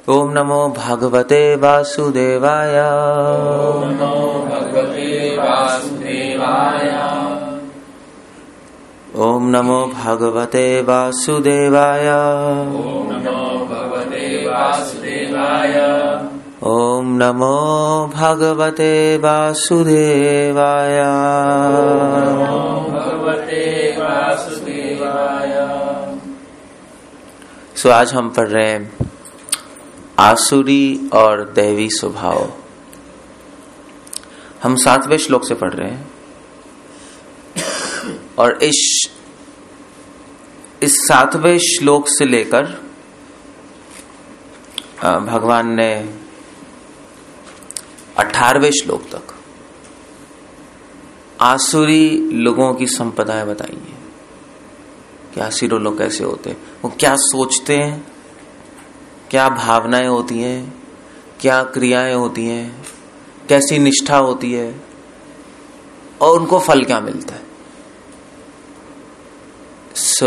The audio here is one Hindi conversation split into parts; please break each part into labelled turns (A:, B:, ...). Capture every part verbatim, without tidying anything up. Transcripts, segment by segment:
A: ओम नमो भगवते वासुदेवाय।
B: ओम नमो भगवते वासुदेवाय।
A: ओम नमो भगवते वासुदेवाय।
B: ओम नमो भगवते वासुदेवाय।
A: ओम नमो भगवते वासुदेवाय।
B: ओम नमो भगवते वासुदेवाय।
A: सो आज हम पढ़ रहे हैं आसुरी और दैवी स्वभाव। हम सातवें श्लोक से पढ़ रहे हैं और इस इस सातवें श्लोक से लेकर भगवान ने अठारहवें श्लोक तक आसुरी लोगों की संपदाएं बताई हैं कि आसुरी लोग कैसे होते हैं, वो क्या सोचते हैं, क्या भावनाएं होती हैं, क्या क्रियाएं होती हैं, कैसी निष्ठा होती है और उनको फल क्या मिलता है। सो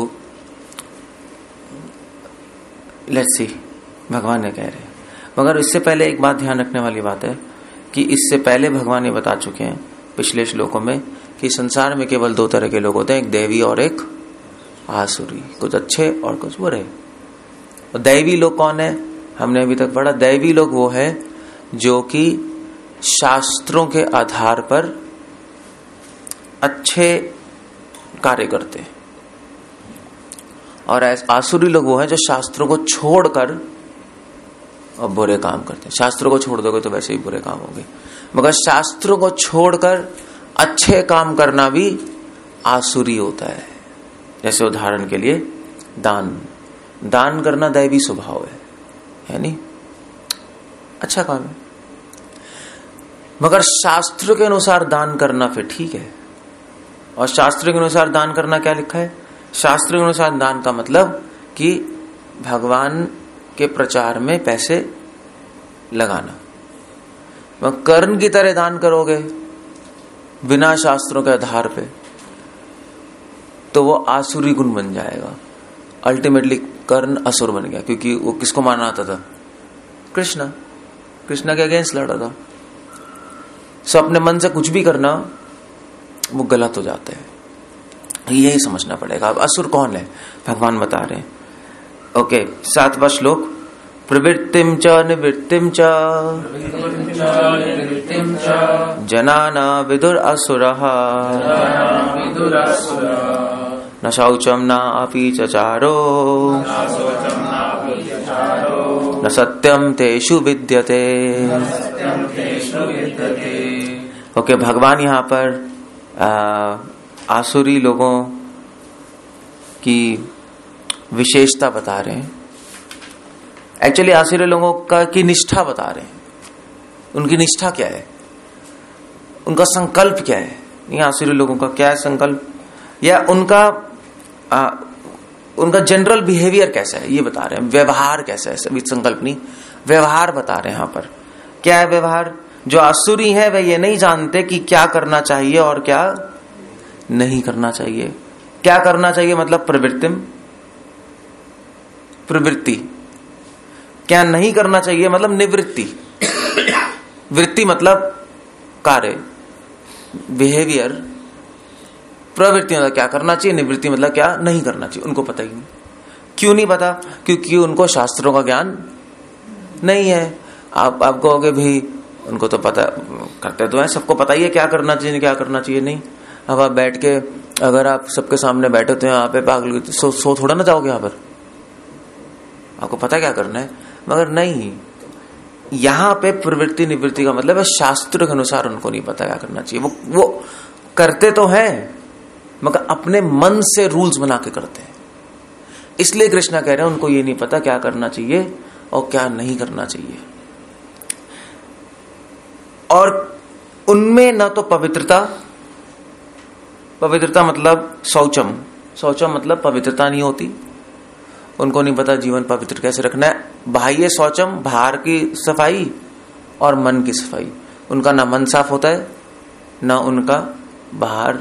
A: लेट्स सी भगवान ने कह रहे हैं। मगर इससे पहले एक बात ध्यान रखने वाली बात है कि इससे पहले भगवान ये बता चुके हैं पिछले श्लोकों में कि संसार में केवल दो तरह के लोग होते हैं, एक दैवी और एक आसुरी, कुछ अच्छे और कुछ बुरे। दैवी लोग कौन है? हमने अभी तक पढ़ा, दैवी लोग वो है जो कि शास्त्रों के आधार पर अच्छे कार्य करते हैं, और आसुरी लोग वो है जो शास्त्रों को छोड़कर और बुरे काम करते हैं। शास्त्रों को छोड़ दोगे तो वैसे ही बुरे काम होंगे, मगर शास्त्रों को छोड़कर अच्छे काम करना भी आसुरी होता है। जैसे उदाहरण के लिए दान दान करना दैवी स्वभाव है, है नहीं? अच्छा काम है, मगर शास्त्र के अनुसार दान करना फिर ठीक है। और शास्त्र के अनुसार दान करना क्या लिखा है? शास्त्र के अनुसार दान का मतलब कि भगवान के प्रचार में पैसे लगाना। मगर कर्ण की तरह दान करोगे बिना शास्त्रों के आधार पे तो वो आसुरी गुण बन जाएगा। अल्टीमेटली कर्ण असुर बन गया, क्योंकि वो किसको मारना आता था? कृष्णा कृष्णा के अगेंस्ट लड़ा था। सो अपने मन से कुछ भी करना वो गलत हो जाता है, यही समझना पड़ेगा। अब असुर कौन है भगवान बता रहे हैं। ओके, सातवां श्लोक। प्रवृत्तिम च निवृत्तिम च जनाना विदुर असुरः न शौचम न अपि चचारो न सत्यम तेषु विद्यते। ओके, भगवान यहाँ पर आ, आसुरी लोगों की विशेषता बता रहे हैं। एक्चुअली आसुरी लोगों का की निष्ठा बता रहे हैं। उनकी निष्ठा क्या है, उनका संकल्प क्या है। नहीं, आसुरी लोगों का क्या है संकल्प, या उनका आ, उनका जनरल बिहेवियर कैसा है ये बता रहे हैं। व्यवहार कैसा है, सभी संकल्प नहीं, व्यवहार बता रहे हैं। यहाँ पर क्या है व्यवहार? जो आसुरी है वे ये नहीं जानते कि क्या करना चाहिए और क्या नहीं करना चाहिए। क्या करना चाहिए मतलब प्रवृत्तिम, प्रवृत्ति। क्या नहीं करना चाहिए मतलब निवृत्ति। वृत्ति मतलब कार्य, बिहेवियर। प्रवृत्ति मतलब क्या करना चाहिए, निवृत्ति मतलब क्या नहीं करना चाहिए। उनको पता ही नहीं। क्यों नहीं पता? क्योंकि उनको शास्त्रों का ज्ञान नहीं है। आप आप कहोगे भी उनको तो पता, करते तो है, सबको पता ही है क्या करना चाहिए क्या करना चाहिए नहीं। अब आप बैठ के अगर आप सबके सामने बैठे होते हैं यहाँ पे पागल सो, सो थोड़ा ना जाओगे यहाँ पर, आपको पता क्या करना है, मगर नहीं। यहाँ पे प्रवृत्ति निवृत्ति का मतलब है शास्त्र के अनुसार उनको नहीं पता क्या करना चाहिए। वो वो करते तो हैं मगर अपने मन से रूल्स बना के करते हैं। इसलिए कृष्णा कह रहे हैं उनको ये नहीं पता क्या करना चाहिए और क्या नहीं करना चाहिए। और उनमें न तो पवित्रता, पवित्रता मतलब शौचम, शौचम मतलब पवित्रता नहीं होती। उनको नहीं पता जीवन पवित्र कैसे रखना है। बाह्य शौचम, बाहर की सफाई, और मन की सफाई। उनका ना मन साफ होता है ना उनका बाहर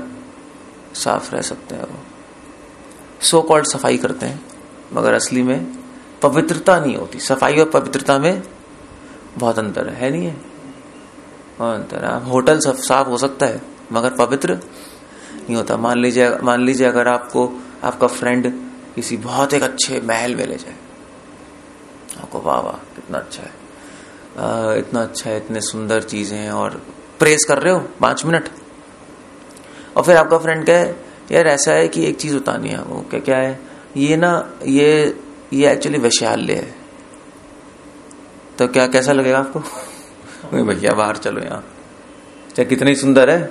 A: साफ रह सकते हैं। वो सो कॉल्ड सफाई करते हैं मगर असली में पवित्रता नहीं होती। सफाई और पवित्रता में बहुत अंतर है, है नहीं है? बहुत अंतर है। होटल साफ हो सकता है मगर पवित्र नहीं होता। मान लीजिए मान लीजिए अगर आपको आपका फ्रेंड किसी बहुत एक अच्छे महल में ले जाए, आपको वाह वाह कितना अच्छा है, आ, इतना अच्छा है, इतने सुंदर चीजें हैं, और प्रेस कर रहे हो पांच मिनट, और फिर आपका फ्रेंड कहे यार ऐसा है कि एक चीज बतानी है। वो क्या क्या है? ये ना ये ये एक्चुअली वैशाल्य है। तो क्या कैसा लगेगा आपको? भैया बाहर चलो, यहाँ चाहे कितनी सुंदर है,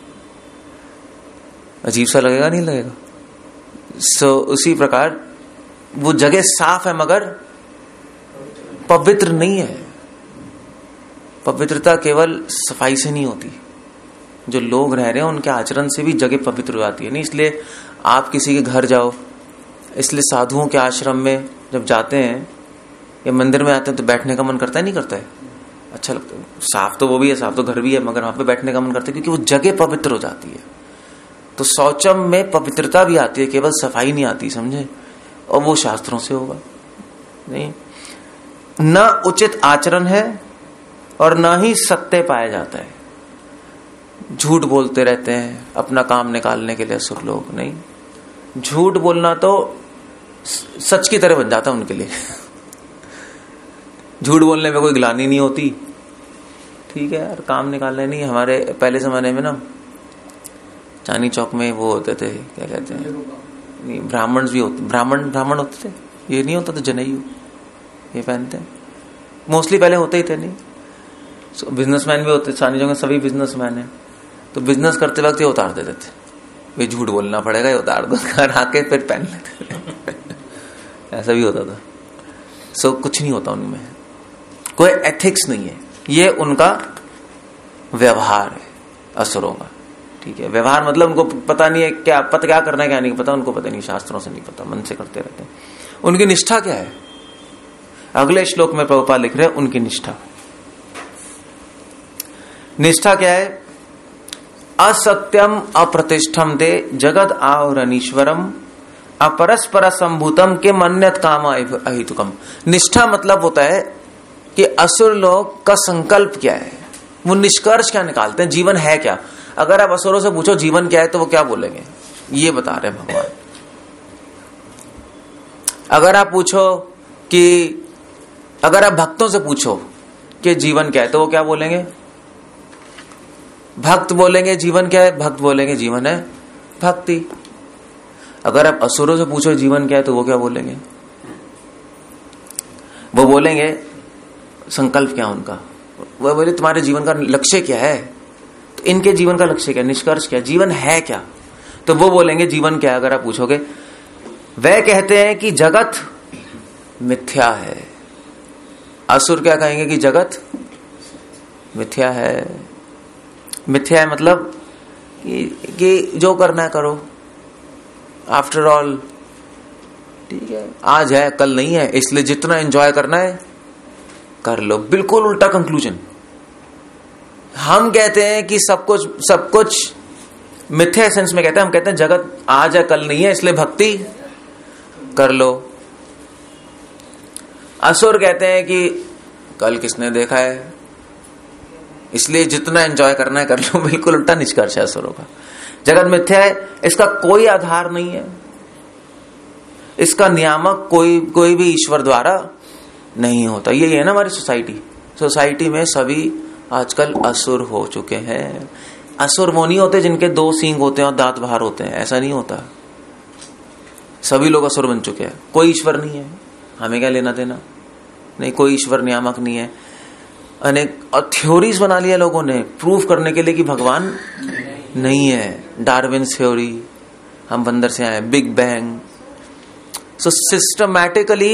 A: अजीब सा लगेगा, नहीं लगेगा? सो so, उसी प्रकार वो जगह साफ है मगर पवित्र नहीं है। पवित्रता केवल सफाई से नहीं होती, जो लोग रह रहे हैं उनके आचरण से भी जगह पवित्र हो जाती है। नहीं, इसलिए आप किसी के घर जाओ, इसलिए साधुओं के आश्रम में जब जाते हैं या मंदिर में आते हैं तो बैठने का मन करता है, नहीं करता है? अच्छा लगता है। साफ तो वो भी है, साफ तो घर भी है, मगर वहां पे बैठने का मन करता है क्योंकि वो जगह पवित्र हो जाती है। तो शौचम में पवित्रता भी आती है, केवल सफाई नहीं आती, समझे? और वो शास्त्रों से होगा नहीं। न उचित आचरण है और न ही सत्य पाया जाता है। झूठ बोलते रहते हैं अपना काम निकालने के लिए असुर लोग। नहीं, झूठ बोलना तो सच की तरह बन जाता है उनके लिए। झूठ बोलने में कोई ग्लानि नहीं होती। ठीक है यार, काम निकालने नहीं। हमारे पहले जमाने में ना चांदनी चौक में वो होते थे, क्या कहते हैं, नहीं ब्राह्मण भी होते, ब्राह्मण ब्राह्मण होते थे, ये नहीं होता था जनेऊ, ये पहनते हैं मोस्टली, पहले होते ही थे। नहीं, so, बिजनेसमैन भी होते, चांदनी चौक में सभी बिजनेसमैन है, तो बिजनेस करते वक्त ये उतार देते थे, ये झूठ बोलना पड़ेगा, ये उतार दो, घर आके फिर पहन लेते थे। ऐसा भी होता था। सो so, कुछ नहीं होता उनमें, कोई एथिक्स नहीं है, ये उनका व्यवहार है असुरों का। ठीक है, व्यवहार मतलब उनको पता नहीं है क्या पता क्या करना है क्या नहीं पता, उनको पता नहीं, शास्त्रों से नहीं पता, मन से करते रहते हैं। उनकी निष्ठा क्या है? अगले श्लोक में प्रभुपाद लिख रहे हैं उनकी निष्ठा। निष्ठा क्या है? असत्यम अप्रतिष्ठम दे जगद आवरणीश्वरम अपरस्पर संभूतम के मन्यत काम अहितुकम। निष्ठा मतलब होता है कि असुर लोग का संकल्प क्या है, वो निष्कर्ष क्या निकालते हैं, जीवन है क्या। अगर आप असुरों से पूछो जीवन क्या है तो वो क्या बोलेंगे? ये बता रहे हैं भगवान। अगर आप पूछो कि अगर आप भक्तों से पूछो कि जीवन क्या है तो वो क्या बोलेंगे? भक्त बोलेंगे जीवन क्या है, भक्त बोलेंगे जीवन है भक्ति। अगर आप असुरों से पूछो जीवन क्या है तो वो क्या बोलेंगे? वो बोलेंगे संकल्प क्या उनका, वो बोले तुम्हारे जीवन का लक्ष्य क्या है, तो इनके जीवन का लक्ष्य क्या, निष्कर्ष क्या, जीवन है क्या, तो वो बोलेंगे जीवन क्या है। अगर आप पूछोगे, वह कहते हैं कि जगत मिथ्या है। असुर क्या कहेंगे कि जगत मिथ्या है। मिथ्या है मतलब कि, कि जो करना है करो, आफ्टर ऑल ठीक है, आज है कल नहीं है, इसलिए जितना एंजॉय करना है कर लो। बिल्कुल उल्टा कंक्लूजन। हम कहते हैं कि सब कुछ सब कुछ मिथ्या सेंस में कहते हैं, हम कहते हैं जगत आज है कल नहीं है, इसलिए भक्ति कर लो। असुर कहते हैं कि कल किसने देखा है, इसलिए जितना एंजॉय करना है कर लो। बिल्कुल उल्टा निष्कर्ष है असुरों का। जगत मिथ्या है, इसका कोई आधार नहीं है, इसका नियामक कोई कोई भी ईश्वर द्वारा नहीं होता। यही है ना हमारी सोसाइटी। सोसाइटी में सभी आजकल असुर हो चुके हैं। असुर वो नहीं होते जिनके दो सींग होते हैं और दांत बाहर होते हैं, ऐसा नहीं होता। सभी लोग असुर बन चुके हैं। कोई ईश्वर नहीं है, हमें क्या लेना देना, नहीं कोई ईश्वर नियामक नहीं है। अनेक और थ्योरीज बना लिया लोगों ने प्रूव करने के लिए कि भगवान नहीं है। डार्विन थ्योरी, हम बंदर से आए, बिग बैंग। सो सिस्टमैटिकली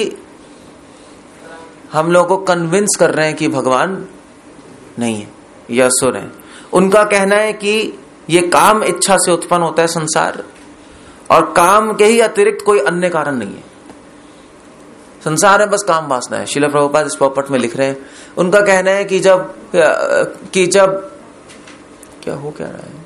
A: हम लोगों को कन्विंस कर रहे हैं कि भगवान नहीं है, ये असुर है। उनका कहना है कि ये काम इच्छा से उत्पन्न होता है संसार, और काम के ही अतिरिक्त कोई अन्य कारण नहीं है। संसार है बस काम वासना है। श्रील प्रभुपाद इस पॉपट में लिख रहे हैं, उनका कहना है कि जब कि जब क्या हो क्या रहा है,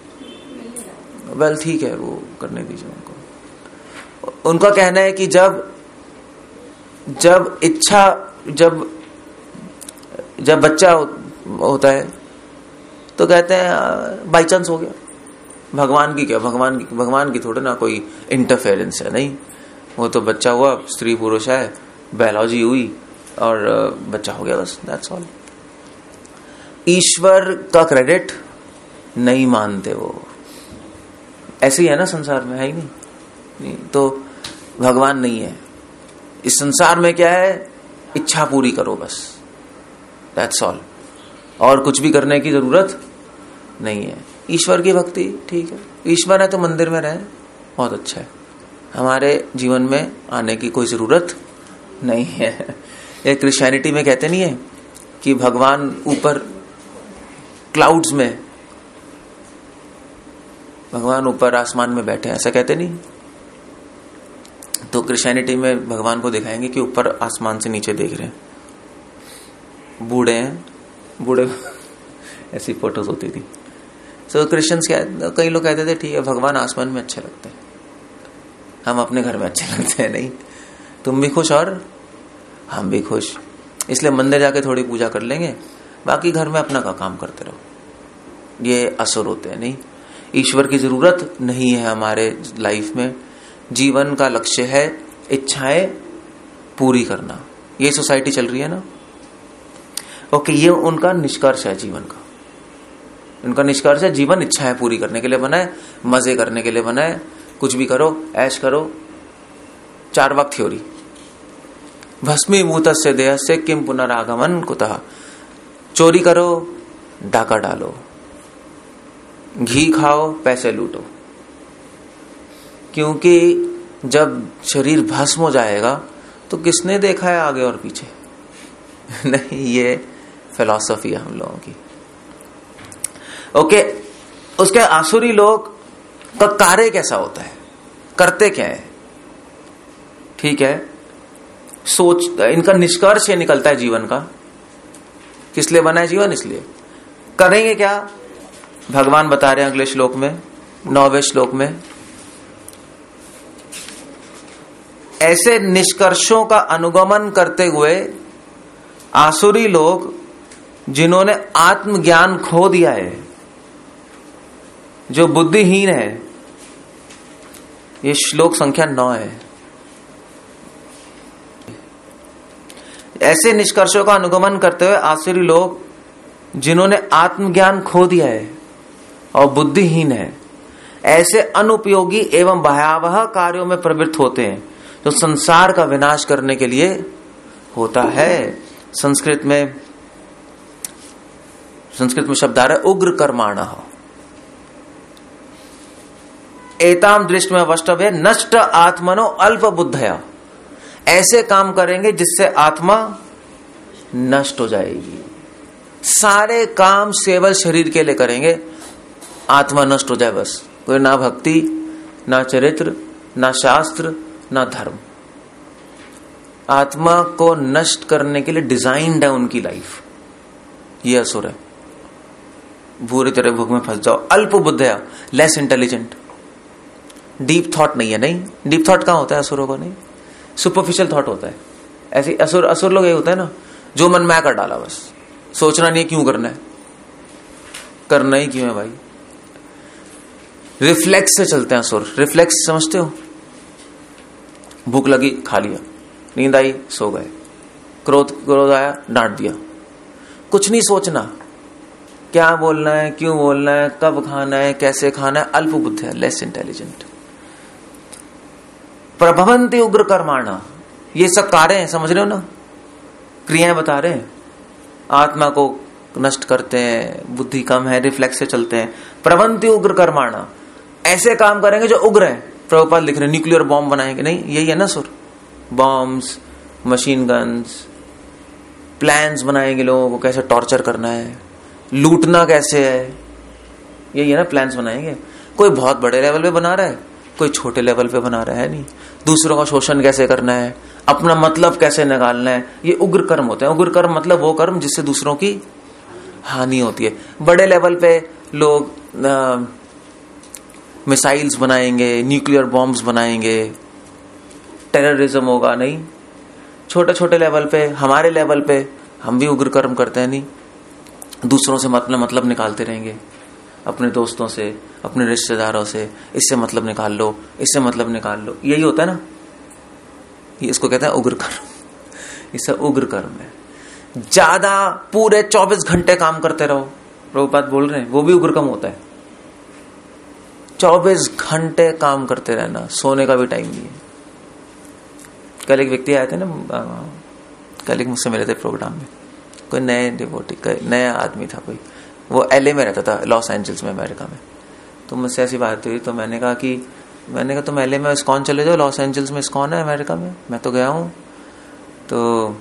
A: वेल ठीक है वो करने दीजिए उनको। उनका कहना है कि जब जब इच्छा जब जब बच्चा होता है तो कहते हैं बाई चांस हो गया, भगवान की क्या, भगवान की भगवान की थोड़ा ना कोई इंटरफेरेंस है, नहीं, वो तो बच्चा हुआ, स्त्री पुरुष है, बायोलॉजी हुई और बच्चा हो गया, बस दैट्स ऑल। ईश्वर का क्रेडिट नहीं मानते वो, ऐसे ही है ना संसार में, है ही नहीं, नहीं तो भगवान नहीं है इस संसार में। क्या है, इच्छा पूरी करो बस, दैट्स ऑल, और कुछ भी करने की जरूरत नहीं है। ईश्वर की भक्ति ठीक है, ईश्वर है तो मंदिर में रहे, बहुत अच्छा है, हमारे जीवन में आने की कोई जरूरत नहीं है। ये क्रिश्चियनिटी में कहते नहीं है कि भगवान ऊपर क्लाउड्स में, भगवान ऊपर आसमान में बैठे, ऐसा कहते नहीं। तो क्रिश्चियनिटी में भगवान को दिखाएंगे कि ऊपर आसमान से नीचे देख रहे हैं, बूढ़े हैं, बूढ़े ऐसी फोटोज होती थी। तो क्रिश्चियंस क्या, कई लोग कहते थे ठीक है भगवान आसमान में अच्छे लगते हैं, हम अपने घर में अच्छे लगते हैं, नहीं, तुम भी खुश और हम भी खुश, इसलिए मंदिर जाके थोड़ी पूजा कर लेंगे, बाकी घर में अपना का काम करते रहो। ये असुर होते हैं, नहीं, ईश्वर की जरूरत नहीं है हमारे लाइफ में। जीवन का लक्ष्य है इच्छाएं पूरी करना, ये सोसाइटी चल रही है ना। ओके, ये उनका निष्कर्ष है जीवन का, उनका निष्कर्ष है जीवन इच्छाएं पूरी करने के लिए बना है, मजे करने के लिए बना है, कुछ भी करो, ऐश करो, चार वक्त थ्योरी। भस्मीभूत से देह से किम पुनरागमन कुतः, चोरी करो, डाका डालो, घी खाओ, पैसे लूटो, क्योंकि जब शरीर भस्म हो जाएगा तो किसने देखा है आगे और पीछे नहीं, ये फिलॉसफी है हम लोगों की। ओके, उसके आसुरी लोग का कार्य कैसा होता है, करते क्या है, ठीक है, सोच, इनका निष्कर्ष ये निकलता है जीवन का, किस लिए बना है जीवन, इसलिए करेंगे क्या, भगवान बता रहे हैं अगले श्लोक में, नौवें श्लोक में, ऐसे निष्कर्षों का अनुगमन करते हुए आसुरी लोग जिन्होंने आत्मज्ञान खो दिया है, जो बुद्धिहीन है, ये श्लोक संख्या नौ है, ऐसे निष्कर्षों का अनुगमन करते हुए आसुरी लोग जिन्होंने आत्मज्ञान खो दिया है और बुद्धिहीन है, ऐसे अनुपयोगी एवं भयावह कार्यों में प्रवृत्त होते हैं जो संसार का विनाश करने के लिए होता है। संस्कृत में संस्कृत में शब्द आ रहा है उग्र कर्माणः, एताम दृष्टि में वष्टभ्य नष्ट आत्मनो अल्प बुद्धया, ऐसे काम करेंगे जिससे आत्मा नष्ट हो जाएगी। सारे काम केवल शरीर के लिए करेंगे, आत्मा नष्ट हो जाए बस, कोई ना भक्ति, ना चरित्र, ना शास्त्र, ना धर्म। आत्मा को नष्ट करने के लिए डिजाइन्ड है उनकी लाइफ, ये असुर है। बुरी तरह भूख में फंस जाओ, अल्प बुद्धया, लेस इंटेलिजेंट, डीप थॉट नहीं है, नहीं, डीप थॉट कहां होता है असुरों को, नहीं, सुपरफिशियल थॉट होता है। ऐसे असुर असुर लोग ये होता है ना, जो मन में कर डाला बस, सोचना नहीं है क्यों करना है, करना ही क्यों है भाई। रिफ्लेक्स से चलते हैं असुर, रिफ्लेक्स समझते हो, भूख लगी खा लिया, नींद आई सो गए, क्रोध क्रोध आया डांट दिया, कुछ नहीं सोचना क्या बोलना है, क्यों बोलना है, कब खाना है, कैसे खाना है, अल्प बुद्धि है, लेस इंटेलिजेंट। प्रभवंती उग्र कर्माणा, ये सब कार्य हैं, समझ रहे हो ना, क्रियाएं बता रहे हैं, आत्मा को नष्ट करते हैं, बुद्धि कम है, रिफ्लेक्स से चलते हैं। प्रभवंती उग्र कर्माणा, ऐसे काम करेंगे जो उग्र है। प्रभुपाद लिख रहे न्यूक्लियर बॉम्ब बनाएंगे, नहीं, यही है ना सुर, बॉम्ब्स, मशीन गन्स, प्लान्स बनाएंगे लोगों को कैसे टॉर्चर करना है, लूटना कैसे है, यही है ना, प्लान्स बनाएंगे। कोई बहुत बड़े लेवल पे बना रहा है, कोई छोटे लेवल पे बना रहा है, नहीं, दूसरों का शोषण कैसे करना है, अपना मतलब कैसे निकालना है, ये उग्र कर्म होते हैं। उग्र कर्म मतलब वो कर्म जिससे दूसरों की हानि होती है। बड़े लेवल पे लोग मिसाइल्स बनाएंगे, न्यूक्लियर बॉम्ब्स बनाएंगे, टेररिज्म होगा, नहीं, छोटे छोटे लेवल पे, हमारे लेवल पे हम भी उग्र कर्म करते हैं। नहीं, दूसरों से मतलब मतलब निकालते रहेंगे, अपने दोस्तों से, अपने रिश्तेदारों से, इससे मतलब निकाल लो, इससे मतलब निकाल लो, यही होता है ना। ये इसको कहते हैं उग्र कर्म। इससे उग्र कर्म है। ज्यादा पूरे चौबीस घंटे काम करते रहो, प्रभुपाद बोल रहे हैं, वो भी उग्र कर्म होता है। चौबीस घंटे काम करते रहना, सोने का भी टाइम नहीं है। कल एक व्यक्ति आए थे ना, कल एक मुझसे मिले थे प्रोग्राम में, कोई नए डिवोटी, नया आदमी था कोई, वो एलए में रहता था, लॉस एंजल्स में, अमेरिका में। तो मुझसे ऐसी बात हुई, तो मैंने कहा कि मैंने कहा तुम एलए में इस्कॉन चले जाओ, लॉस एंजल्स में इस्कॉन है अमेरिका में, मैं तो गया हूँ। तो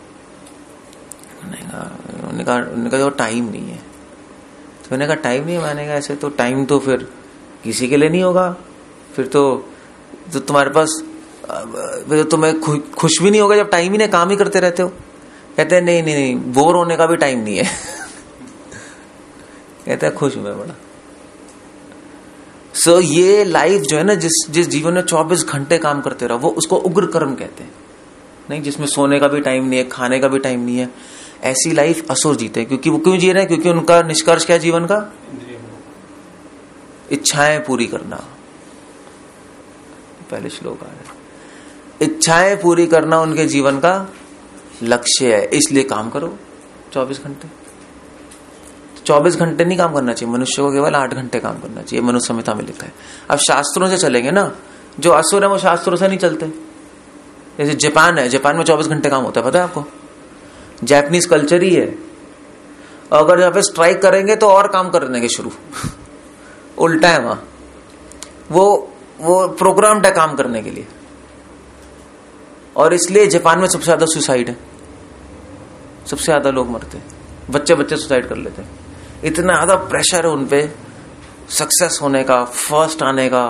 A: उन्होंने कहा उन्होंने कहा टाइम नहीं है। तो मैंने कहा टाइम नहीं है, मैंने कहा ऐसे तो टाइम तो फिर किसी के लिए नहीं होगा, फिर तो, तो तुम्हारे पास तो तुम्हें खुश भी नहीं होगा जब टाइम ही नहीं, काम ही करते रहते हो। कहते हैं नहीं नहीं नहीं, बोर होने का भी टाइम नहीं है। कहते हैं खुश हूं मैं बड़ा। सो so, ये लाइफ जो है ना, जिस जिस जीवन में चौबीस घंटे काम करते रहो, वो उसको उग्र कर्म कहते हैं। नहीं, जिसमें सोने का भी टाइम नहीं है, खाने का भी टाइम नहीं है, ऐसी लाइफ असुर जीते हैं। क्योंकि वो क्यों जी रहे हैं? क्योंकि उनका निष्कर्ष क्या है जीवन का? इच्छाएं पूरी करना। पहले श्लोक आ रहा है, इच्छाएं पूरी करना उनके जीवन का लक्ष्य है, इसलिए काम करो चौबीस घंटे। चौबीस घंटे नहीं काम करना चाहिए, मनुष्य को केवल आठ घंटे काम करना चाहिए, मनुष्य संहिता में लिखा है। अब शास्त्रों से चलेंगे ना, जो असुर है वो शास्त्रों से नहीं चलते। जैसे जापान है, जापान में चौबीस घंटे काम होता है, पता है आपको? जापानीज कल्चर ही है। अगर यहाँ पे स्ट्राइक करेंगे तो और काम करने के शुरू उल्टा है वहां, वो वो प्रोग्राम्ड है काम करने के लिए। और इसलिए जापान में सबसे ज्यादा सुसाइड है, सबसे ज्यादा लोग मरते हैं, बच्चे बच्चे सुसाइड कर लेते हैं। इतना ज्यादा प्रेशर है उनपे सक्सेस होने का, फर्स्ट आने का।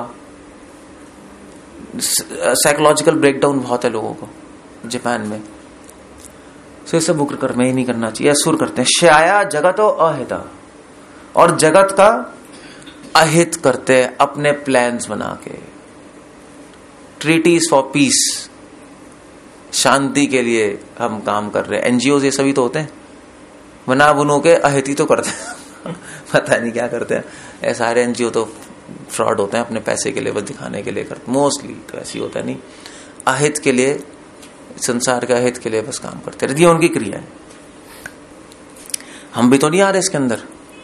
A: साइकोलॉजिकल ब्रेकडाउन बहुत है लोगों को जापान में। सो इसे उग्र कर्म ही नहीं करना चाहिए, असुर करते हैं। श्याया जगतो अहिता, और जगत का अहित करते हैं अपने प्लान्स बना के। ट्रीटीज फॉर पीस, शांति के लिए हम काम कर रहे हैं। एनजीओ ये सभी तो होते हैं, बना बुनो के अहित ही तो करते हैं। पता नहीं क्या करते हैं। ये सारे एनजीओ तो फ्रॉड होते हैं, अपने पैसे के लिए बस दिखाने के लिए करते, मोस्टली तो ऐसी होता नहीं। अहित के लिए, संसार के अहित के लिए बस काम करते रहते, ये उनकी क्रिया है। हम भी तो नहीं आ रहे इसके अंदर,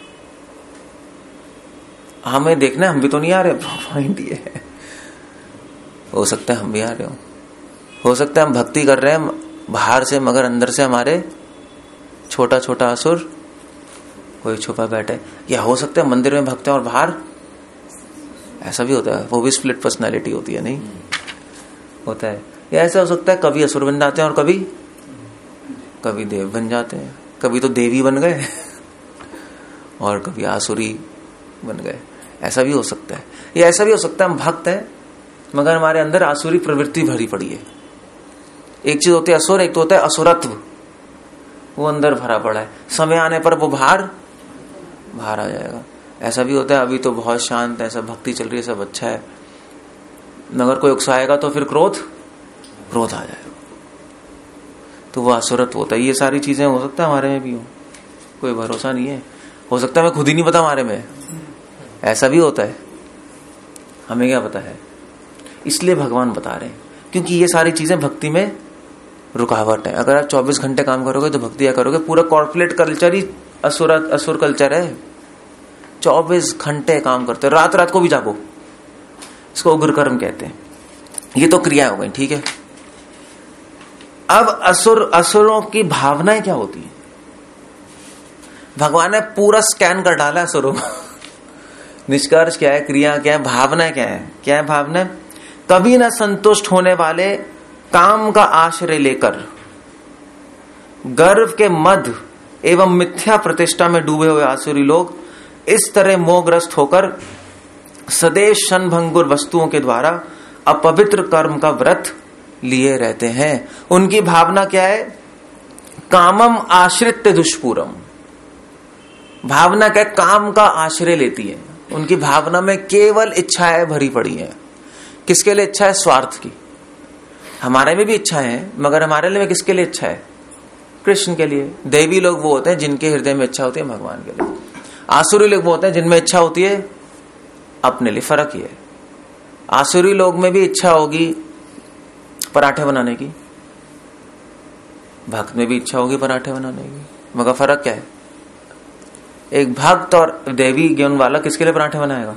A: हमें देखना है, हम भी तो नहीं आ रहे। पॉइंट ये है, हो सकता है हम भी आ रहे हो, हो सकता है हम भक्ति कर रहे हैं बाहर से, मगर अंदर से हमारे छोटा छोटा असुर कोई छुपा बैठे। या हो सकता है मंदिर में भक्त हैं और बाहर, ऐसा भी होता है, वो भी स्प्लिट पर्सनालिटी होती है। नहीं होता है, या ऐसा हो सकता है कभी असुर बन जाते हैं और कभी कभी देव बन जाते हैं, कभी तो देवी बन गए और कभी आसुरी बन गए, ऐसा भी हो सकता है। या ऐसा भी हो सकता है हम भक्त हैं मगर हमारे अंदर आसुरी प्रवृत्ति भरी पड़ी है। एक चीज होती है असुर, एक तो होता है असुरत्व, वो अंदर भरा पड़ा है, समय आने पर वो बाहर बाहर आ जाएगा। ऐसा भी होता है अभी तो बहुत शांत है, सब भक्ति चल रही है, सब अच्छा है, मगर कोई उकसाएगा तो फिर क्रोध क्रोध आ जाएगा, तो वो असुरत्व होता है। ये सारी चीजें हो सकता है हमारे में भी हो, कोई भरोसा नहीं है, हो सकता है हमें खुद ही नहीं पता हमारे में, ऐसा भी होता है, हमें क्या पता है। इसलिए भगवान बता रहे हैं, क्योंकि ये सारी चीजें भक्ति में रुकावट है। अगर आप चौबीस घंटे काम करोगे तो भक्ति क्या करोगे? पूरा कॉर्पोरेट कल्चर ही असुर असुर कल्चर है। चौबीस घंटे काम करते, रात रात को भी जागो, इसको उग्र कर्म कहते हैं। ये तो क्रिया हो गई, ठीक है। अब असुर असुरों की भावनाएं क्या होती है? भगवान ने पूरा स्कैन कर डाला असुरों को। निष्कर्ष क्या है, क्रिया क्या है, भावना क्या है? क्या है भावना? कभी न संतुष्ट होने वाले, काम का आश्रय लेकर गर्व के मद एवं मिथ्या प्रतिष्ठा में डूबे हुए आसुरी लोग इस तरह मोहग्रस्त होकर सदैव क्षणभंगुर वस्तुओं के द्वारा अपवित्र कर्म का व्रत लिए रहते हैं। उनकी भावना क्या है? कामम आश्रित दुष्पूरम। भावना क्या? काम का आश्रय लेती है। उनकी भावना में केवल इच्छाएं भरी पड़ी हैं। किसके लिए इच्छा है? स्वार्थ की। हमारे में भी इच्छा है, मगर हमारे लिए किसके लिए इच्छा है? कृष्ण के लिए। देवी लोग वो होते हैं जिनके हृदय में इच्छा होती है भगवान के लिए। आसुरी लोग वो होते हैं जिनमें इच्छा होती है अपने लिए। फर्क ये है, आसुरी लोग में भी इच्छा होगी पराठे बनाने की, भक्त में भी इच्छा होगी पराठे बनाने की, मगर फर्क क्या है? एक भक्त और देवी ज्ञान वाला किसके लिए पराठे बनाएगा?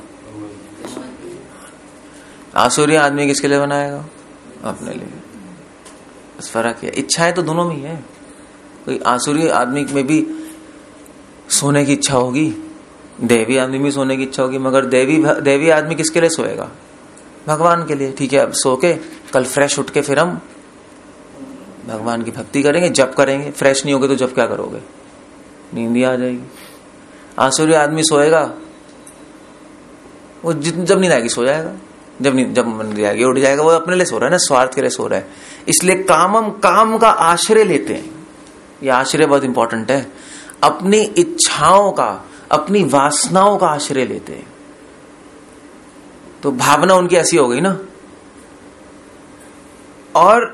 A: आसुरी आदमी किसके लिए बनाएगा? अपने लिए। बस फर्क है, इच्छाएं तो दोनों में ही है। कोई आसुरी आदमी में भी सोने की इच्छा होगी, देवी आदमी में सोने की इच्छा होगी, मगर देवी देवी आदमी किसके लिए सोएगा? भगवान के लिए। ठीक है, अब सो के कल फ्रेश उठ के फिर हम भगवान की भक्ति करेंगे, जप करेंगे। फ्रेश नहीं होगे तो जप क्या करोगे? नींद ही आ जाएगी। आसुरी आदमी सोएगा, वो जब नींद आएगी सो जाएगा, जब नींद जब नींद आएगी उठ जाएगा। वो अपने लिए सो रहा है ना, स्वार्थ के लिए सो रहा है। इसलिए कामम काम का आश्रय लेते हैं। ये आश्रय बहुत इंपॉर्टेंट है। अपनी इच्छाओं का, अपनी वासनाओं का आश्रय लेते हैं। तो भावना उनकी ऐसी हो गई ना। और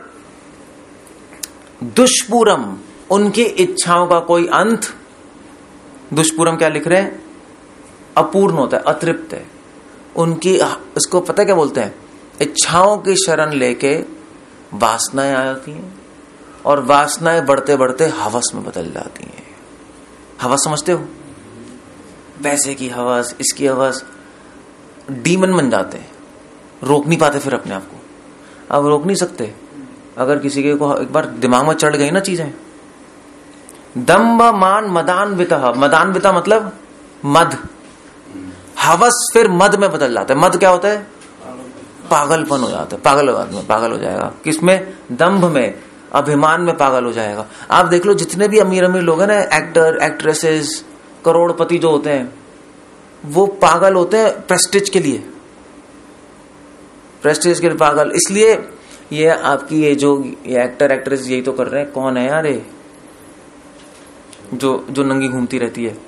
A: दुष्पूरम, उनकी इच्छाओं का कोई अंत। दुष्पूरम क्या लिख रहे हैं? अपूर्ण होता है, अतृप्त है उनकी। इसको पता क्या बोलते हैं? इच्छाओं की शरण लेके वासनाएं आती हैं, और वासनाएं बढ़ते बढ़ते हवस में बदल जाती हैं। हवस समझते हो? पैसे की हवस, इसकी हवस, डीमन बन जाते हैं। रोक नहीं पाते फिर अपने आप को। अब रोक नहीं सकते। अगर किसी के को एक बार दिमाग में चढ़ गई ना चीजें, दम्भ मान मदान्विता। मदान्विता मतलब मद। हवस फिर मद में बदल जाता है। मद क्या होता है? पागलपन हो जाता है। पागल आदमी पागल हो जाएगा। किसमें? दंभ में, अभिमान में पागल हो जाएगा। आप देख लो जितने भी अमीर अमीर लोग हैं ना, एक्टर एक्ट्रेसेस, करोड़पति जो होते हैं, वो पागल होते हैं प्रेस्टीज के लिए। प्रेस्टीज के लिए पागल। इसलिए ये आपकी ये जो ये एक्टर एक्ट्रेस यही तो कर रहे हैं। कौन है यार ये जो जो नंगी घूमती रहती है?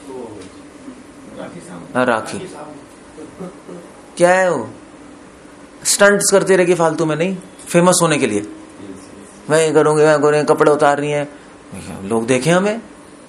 A: राखी। क्या है वो? स्टंट्स करती रहेगी फालतू में, नहीं फेमस होने के लिए। मैं ये करूंगी, मैं करूंगी, कपड़े उतार रही हैं, लोग देखें हमें।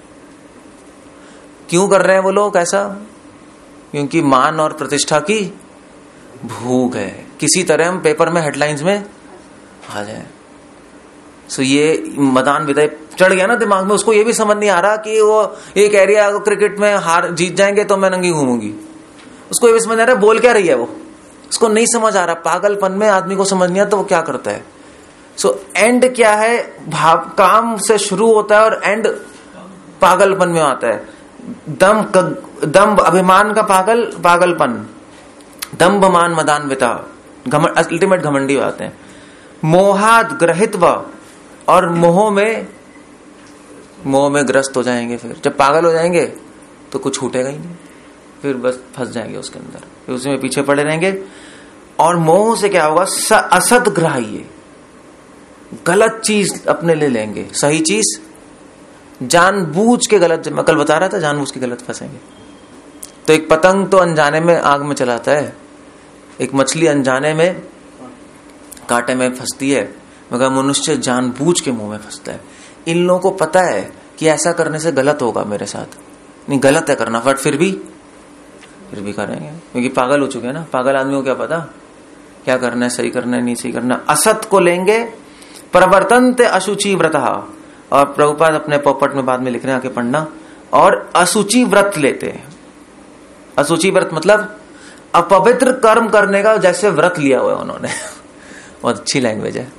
A: क्यों कर रहे हैं वो लोग ऐसा? क्योंकि मान और प्रतिष्ठा की भूख है। किसी तरह हम पेपर में हेडलाइंस में आ जाए। सो ये मदान विदय चढ़ गया ना दिमाग में। उसको ये भी समझ नहीं आ रहा कि वो ये कह रही है क्रिकेट में हार जीत जाएंगे तो मैं नंगी घूमूंगी। उसको ये भी समझ आ रहा है बोल क्या रही है वो। उसको नहीं समझ आ रहा। पागलपन में आदमी को समझ नहीं आता तो वो क्या करता है। सो so, एंड क्या है? भाव काम से शुरू होता है और एंड पागलपन में आता है। दम दम्भ, अभिमान का पागल, पागलपन, दम्भ मान मदान्विता, अल्टीमेट घमंडी बात है। मोहाद ग्रहित्व, और मोह में मोह में ग्रस्त हो जाएंगे। फिर जब पागल हो जाएंगे तो कुछ छूटेगा ही नहीं, फिर बस फंस जाएंगे उसके अंदर, फिर उसी में पीछे पड़े रहेंगे। और मोह से क्या होगा? असद ग्राह्य, गलत चीज अपने ले लेंगे, सही चीज जानबूझ के गलत। मैं कल बता रहा था जानबूझ के गलत फंसेंगे। तो एक पतंग तो अनजाने में आग में चलाता है, एक मछली अनजाने में कांटे में फंसती है, मगर मनुष्य जानबूझ के मुंह में फंसता है। इन लोगों को पता है कि ऐसा करने से गलत होगा मेरे साथ, नहीं गलत है करना, बट फिर भी फिर भी करेंगे क्योंकि पागल हो चुके हैं ना। पागल आदमी को क्या पता क्या करना है, सही करना है, नहीं सही करना। असत को लेंगे, प्रवर्तन्ते अशुचि व्रतः, और प्रभुपाद अपने पोपट में बाद में लिख रहे हैं, आके पढ़ना। और असुचि व्रत लेते हैं। असुचि व्रत मतलब अपवित्र कर्म करने का जैसे व्रत लिया हुआ है उन्होंने। बहुत अच्छी लैंग्वेज है।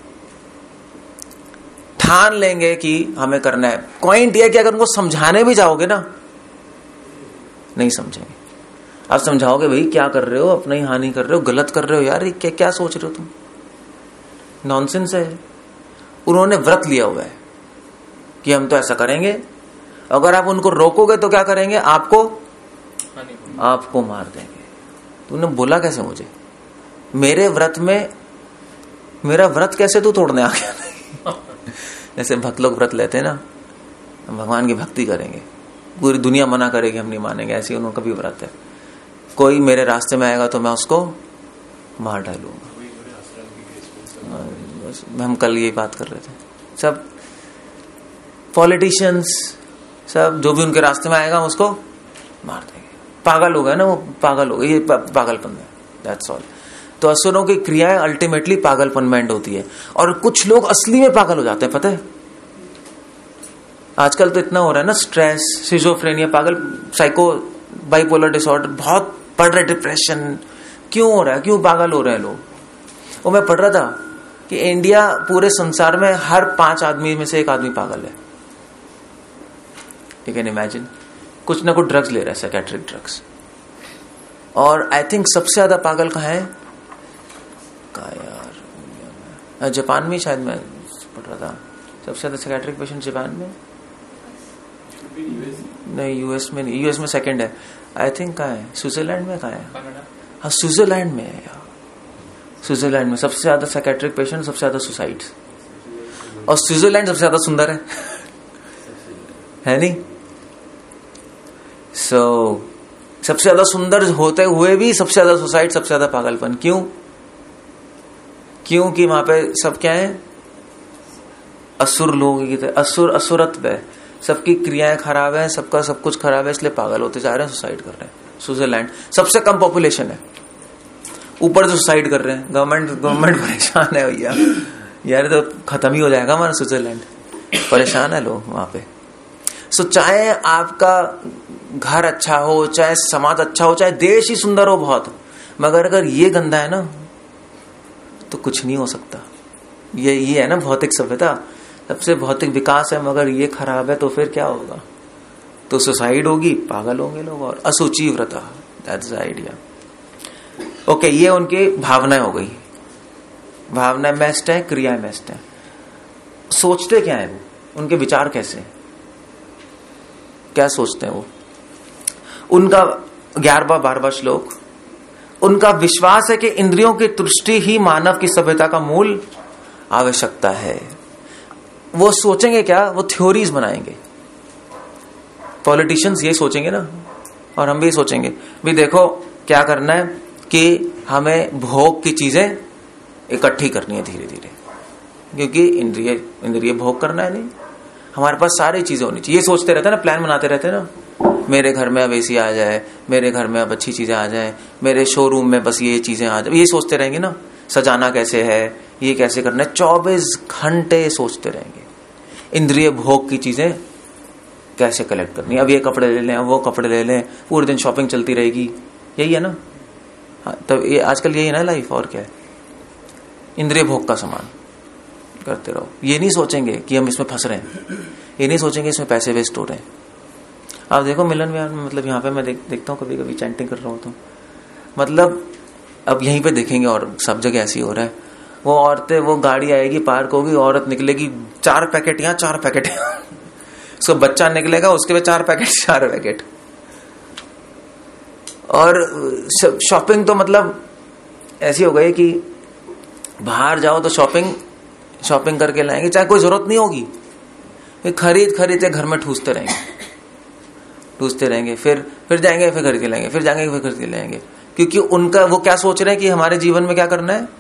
A: ठान लेंगे कि हमें करना है। पॉइंट यह कि अगर उनको समझाने भी जाओगे ना, नहीं समझेंगे। आप समझाओगे भाई क्या कर रहे हो, अपना ही हानि कर रहे हो, गलत कर रहे हो यार, क्या क्या सोच रहे हो तुम, नॉनसेंस है। उन्होंने व्रत लिया हुआ है कि हम तो ऐसा करेंगे। अगर आप उनको रोकोगे तो क्या करेंगे? आपको आपको मार देंगे। तूने बोला कैसे मुझे? मेरे व्रत में मेरा व्रत कैसे तू तोड़ने आ गया? जैसे भक्त लोग व्रत लेते हैं ना, हम भगवान की भक्ति करेंगे, पूरी दुनिया मना करेगी, हम नहीं मानेंगे, ऐसे उन्होंने कभी व्रत है। कोई मेरे रास्ते में आएगा तो मैं उसको मार डालूंगा। हम कल ये बात कर रहे थे, सब पॉलिटिशियंस सब जो भी उनके रास्ते में आएगा उसको मार देंगे। पागल हो गए ना वो, पागल हो गए, ये पागलपन है, दैट्स ऑल। तो असुरों की क्रियाएं अल्टीमेटली पागलपन में एंड होती है। और कुछ लोग असली में पागल हो जाते हैं, पता है आजकल तो इतना हो रहा है ना, स्ट्रेस, सिजोफ्रेनिया, पागल, साइको, बाइपोलर डिसऑर्डर बहुत बढ़ रहा है, डिप्रेशन क्यों हो रहा है, क्यों पागल हो रहे हैं लोग। वो मैं पढ़ रहा था कि इंडिया पूरे संसार में हर पांच आदमी में से एक आदमी पागल है। यू कैन इमेजिन, कुछ ना कुछ ड्रग्स ले रहा है, साइकेट्रिक ड्रग्स। और आई थिंक सबसे ज्यादा पागल कहाँ है, कहाँ यार, जापान में शायद, मैं पढ़ रहा था सबसे ज्यादा साइकेट्रिक पेशेंट जापान में, नहीं यूएस में नहीं, यूएस में सेकंड है आई थिंक। कहाँ है, स्विट्जरलैंड में कहाँ है, हाँ स्विट्जरलैंड में है यार, स्विट्जरलैंड में सबसे ज्यादा साइकेट्रिक पेशेंट, सबसे ज्यादा सुसाइड। और स्विट्जरलैंड सबसे ज्यादा सुंदर है है नहीं। सो so, सबसे ज्यादा सुंदर होते हुए भी सबसे ज्यादा सुसाइड, सबसे ज्यादा पागलपन। क्यों? क्योंकि वहां पे सब क्या है, असुर लोग की तरह, असुर असुरत्व है, सबकी क्रियाएं खराब है, सबका सब कुछ खराब है, इसलिए पागल होते जा रहे हैं, सुसाइड कर रहे हैं। स्विट्जरलैंड सबसे कम पॉपुलेशन है, ऊपर जो सुसाइड कर रहे हैं, गवर्नमेंट गवर्नमेंट परेशान है भैया, यार तो खत्म ही हो जाएगा हमारा स्विट्जरलैंड, परेशान है लोग वहां पे। सो चाहे आपका घर अच्छा हो, चाहे समाज अच्छा हो, चाहे देश ही सुंदर हो बहुत, मगर अगर ये गंदा है ना तो कुछ नहीं हो सकता। ये ये है ना भौतिक सभ्यता, सबसे भौतिक विकास है, मगर ये खराब है तो फिर क्या होगा, तो सुसाइड होगी, पागल होंगे लोग। और असुचि व्रता, दैट्स द आइडिया। ओके, ये उनकी भावनाएं हो गई, भावनाएं मेस्ट है, क्रियाएं मेस्ट है। सोचते क्या है वो, उनके विचार कैसे हैं, क्या सोचते हैं वो, उनका ग्यारहवां बारहवां श्लोक, उनका विश्वास है कि इंद्रियों की तुष्टि ही मानव की सभ्यता का मूल आवश्यकता है। वो सोचेंगे क्या, वो थ्योरीज बनाएंगे। पॉलिटिशियंस ये सोचेंगे ना, और हम भी सोचेंगे भी देखो क्या करना है कि हमें भोग की चीजें इकट्ठी करनी है धीरे धीरे, क्योंकि इंद्रिय इंद्रिय भोग करना है नहीं, हमारे पास सारी चीजें होनी चाहिए। ये सोचते रहते हैं ना, प्लान बनाते रहते हैं ना, मेरे घर में अब एसी आ जाए, मेरे घर में अब अच्छी चीजें आ जाए, मेरे शोरूम में बस ये चीजें आ जाए, ये सोचते रहेंगे ना, सजाना कैसे है, ये कैसे करना है, चौबीस घंटे सोचते रहेंगे। इंद्रिय भोग की चीजें कैसे कलेक्ट करनी, अब ये कपड़े ले लें, अब वो कपड़े ले लें, पूरे दिन शॉपिंग चलती रहेगी, यही है ना। हाँ, तब ये आजकल यही है ना लाइफ, और क्या है, इंद्रिय भोग का सामान करते रहो। ये नहीं सोचेंगे कि हम इसमें फंस रहे हैं, ये नहीं सोचेंगे इसमें पैसे वेस्ट हो रहे हैं। आप देखो मिलन विहार में, मतलब यहाँ पे मैं देख, देखता हूँ कभी कभी चैंटिंग कर रहा हूँ तो, मतलब अब यहीं पे देखेंगे और सब जगह ऐसी हो रहा है, वो औरतें, वो गाड़ी आएगी, पार्क होगी, औरत निकलेगी, चार पैकेट यहाँ, चार पैकेट यहाँ, उसका बच्चा निकलेगा, उसके भी चार पैकेट, चार पैकेट। और शॉपिंग तो मतलब ऐसी हो गई कि बाहर जाओ तो शॉपिंग शॉपिंग करके लाएंगे, चाहे कोई जरूरत नहीं होगी, खरीद खरीद के घर में ठूसते रहेंगे, ठूसते रहेंगे, फिर फिर जाएंगे, फिर खरीद के लाएंगे, फिर जाएंगे, फिर खरीद के लाएंगे, क्योंकि उनका वो क्या सोच रहे हैं कि हमारे जीवन में क्या करना है,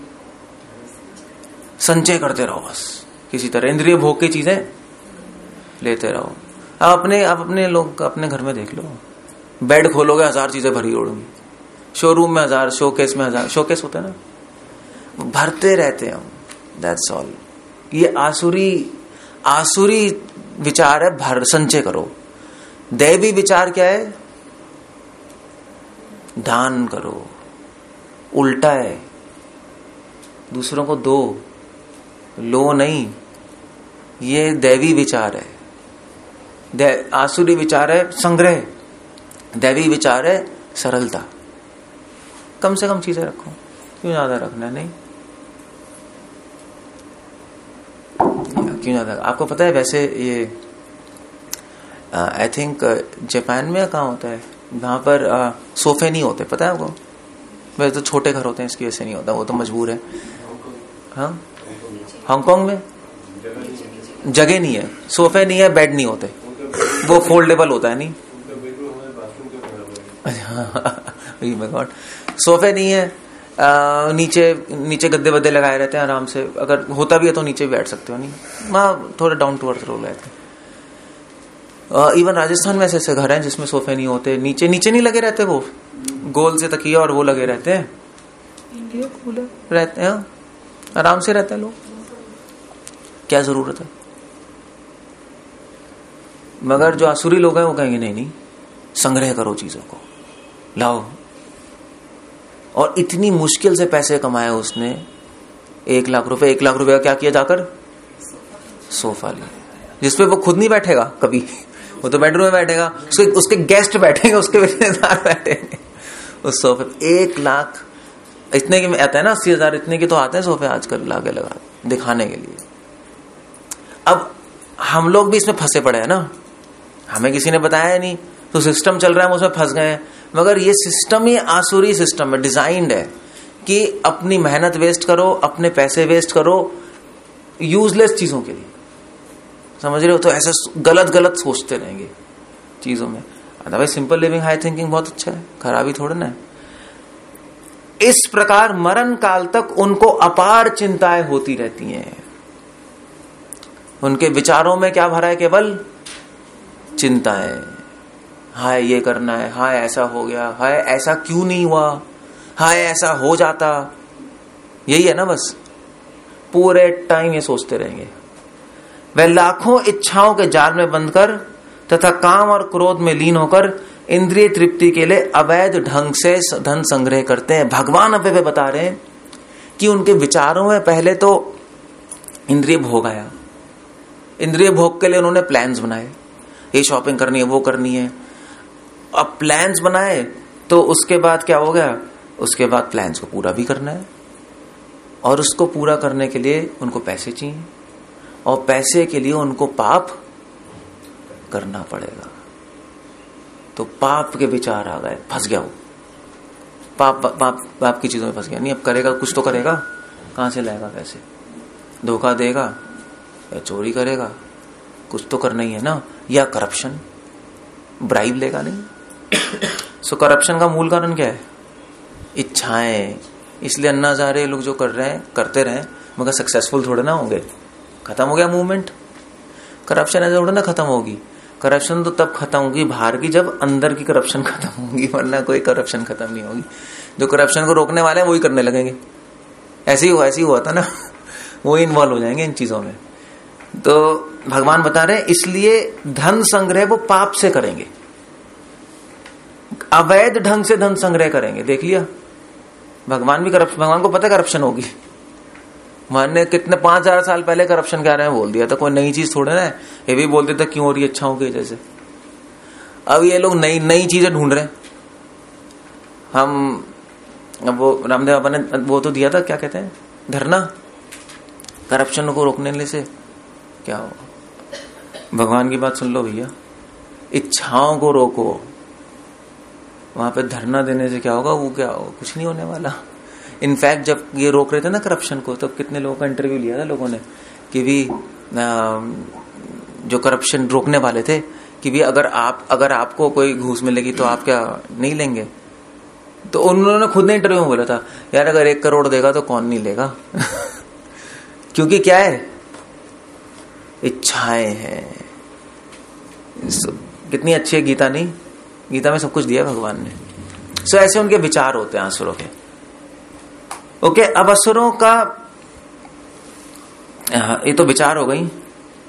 A: संचय करते रहो बस, किसी तरह इंद्रिय भोग की चीजें लेते रहो। आप अपने आप अपने लोग अपने घर में देख लो, बेड खोलोगे हजार चीजें भरी होंगी, शोरूम में हजार, शोकेस में हजार, शोकेस होता है ना, भरते रहते हैं, दैट्स ऑल। ये आसुरी आसुरी विचार है, भर संचय करो। दैवी विचार क्या है, दान करो, उल्टा है, दूसरों को दो, लो नहीं, ये दैवी विचार है। आसुरी विचार है संग्रह, दैवी विचार है सरलता। कम से कम चीजें रखो, क्यों ज्यादा रखना, नहीं क्यों ज्यादा। आपको पता है वैसे ये आई थिंक जापान में कहाँ होता है, वहां पर आ, सोफे नहीं होते, पता है आपको, वैसे तो छोटे घर होते हैं, इसकी वजह से नहीं होता, वो तो मजबूर है। हाँ, हांगकांग में जगह नहीं है, सोफे नहीं है, बेड नहीं होते, वो फोल्डेबल होता है, नहीं गॉड, सोफे नहीं है, आ, नीचे नीचे गद्दे वद्दे लगाए रहते हैं आराम से, अगर होता भी है तो नीचे बैठ सकते हो, नहीं वहां थोड़े डाउन टू अर्थ लोग रहते हैं। इवन राजस्थान में ऐसे ऐसे घर हैं जिसमें सोफे नहीं होते, नीचे नीचे नहीं लगे रहते, वो गोल से तकिया और वो लगे रहते हैं, इंडिया कूलर रहते हैं, आराम से रहते हैं लोग, क्या जरूरत है। मगर जो आसुरी लोग हैं वो कहेंगे नहीं नहीं, संग्रह करो चीजों को, लाओ। और इतनी मुश्किल से पैसे कमाए उसने, एक लाख रुपए एक लाख रुपए का क्या किया, जाकर सोफा लिया, जिसपे वो खुद नहीं बैठेगा कभी, वो तो बेडरूम में बैठेगा, उसके उसके गेस्ट बैठेंगे, उसके रिश्तेदार बैठेंगे उस सोफे पे। एक लाख इतने के आता है ना, अस्सी हजार इतने के तो आते हैं सोफे आजकल, लागे लगा दिखाने के लिए। अब हम लोग भी इसमें फंसे पड़े हैं ना, हमें किसी ने बताया नहीं, तो सिस्टम चल रहा है, हम उसमें फंस गए हैं। मगर ये सिस्टम ही आसुरी सिस्टम है, डिजाइंड है कि अपनी मेहनत वेस्ट करो, अपने पैसे वेस्ट करो यूजलेस चीजों के लिए, समझ रहे हो। तो ऐसे गलत गलत सोचते रहेंगे चीजों में। Otherwise simple living high thinking बहुत अच्छा है, खराबी थोड़ा ना है। इस प्रकार मरण काल तक उनको अपार चिंताएं होती रहती हैं, उनके विचारों में क्या भरा है, केवल चिंताएं। हाय ये करना है, हाय ऐसा हो गया, हाय ऐसा क्यों नहीं हुआ, हाय ऐसा हो जाता, यही है ना बस, पूरे टाइम ये सोचते रहेंगे। वह लाखों इच्छाओं के जाल में बंधकर तथा काम और क्रोध में लीन होकर इंद्रिय तृप्ति के लिए अवैध ढंग से धन संग्रह करते हैं। भगवान अब वे बता रहे हैं कि उनके विचारों में पहले तो इंद्रिय भोग आया, इंद्रिय भोग के लिए उन्होंने प्लान्स बनाए, ये शॉपिंग करनी है, वो करनी है। अब प्लान्स बनाए तो उसके बाद क्या हो गया, उसके बाद प्लान्स को पूरा भी करना है, और उसको पूरा करने के लिए उनको पैसे चाहिए, और पैसे के लिए उनको पाप करना पड़ेगा। तो पाप के विचार आ गए, फंस गया वो, पाप पाप पाप की चीजों में फंस गया। नहीं अब करेगा, कुछ तो करेगा, कहां से लाएगा पैसे, धोखा देगा या चोरी करेगा, कुछ तो करना ही है ना, या करप्शन, ब्राइब लेगा नहीं। सो करप्शन का मूल कारण क्या है, इच्छाएं। इसलिए अन्ना हजारे लोग जो कर रहे हैं करते रहे, मगर सक्सेसफुल थोड़े ना होंगे। खत्म हो गया मूवमेंट, करप्शन ऐसा थोड़ा ना खत्म होगी। करप्शन तो तब खत्म होगी बाहर की, जब अंदर की करप्शन खत्म होगी, वरना कोई करप्शन खत्म नहीं होगी। जो करप्शन को रोकने वाले हैं वही करने लगेंगे। ऐसे ही हुआ ऐसे ही हुआ था ना, वो इन्वॉल्व हो जाएंगे इन चीजों में। तो भगवान बता रहे हैं इसलिए धन संग्रह वो पाप से करेंगे, अवैध ढंग से धन संग्रह करेंगे। देख लिया, भगवान भी करप्शन, भगवान को पता है करप्शन होगी। भगवान ने कितने पांच हजार साल पहले करप्शन के बारे में बोल दिया था, कोई नई चीज थोड़े ना है। ये भी बोलते थे क्यों हो रही इच्छाओं की जैसे। अब ये लोग नई नई चीजें ढूंढ रहे हैं। हम अब वो रामदेव बाबा ने वो तो दिया था, क्या कहते हैं, धरना, करप्शन को रोकने से क्या होगा। भगवान की बात सुन लो भैया, इच्छाओं को रोको। वहां पे धरना देने से क्या होगा, वो क्या होगा, कुछ नहीं होने वाला। इनफैक्ट जब ये रोक रहे थे ना करप्शन को, तब तो कितने लोगों का इंटरव्यू लिया था लोगों ने कि भी जो करप्शन रोकने वाले थे कि भी अगर आप अगर आपको कोई घूस मिलेगी तो आप क्या नहीं लेंगे। तो उन्होंने खुद ने इंटरव्यू में बोला था, यार अगर एक करोड़ देगा तो कौन नहीं लेगा क्योंकि क्या है, इच्छाएं हैं। कितनी अच्छी है गीता, नहीं, गीता में सब कुछ दिया भगवान ने। सो ऐसे उनके विचार होते हैं असुरों के। ओके, अब असुरों का ये तो विचार हो गई।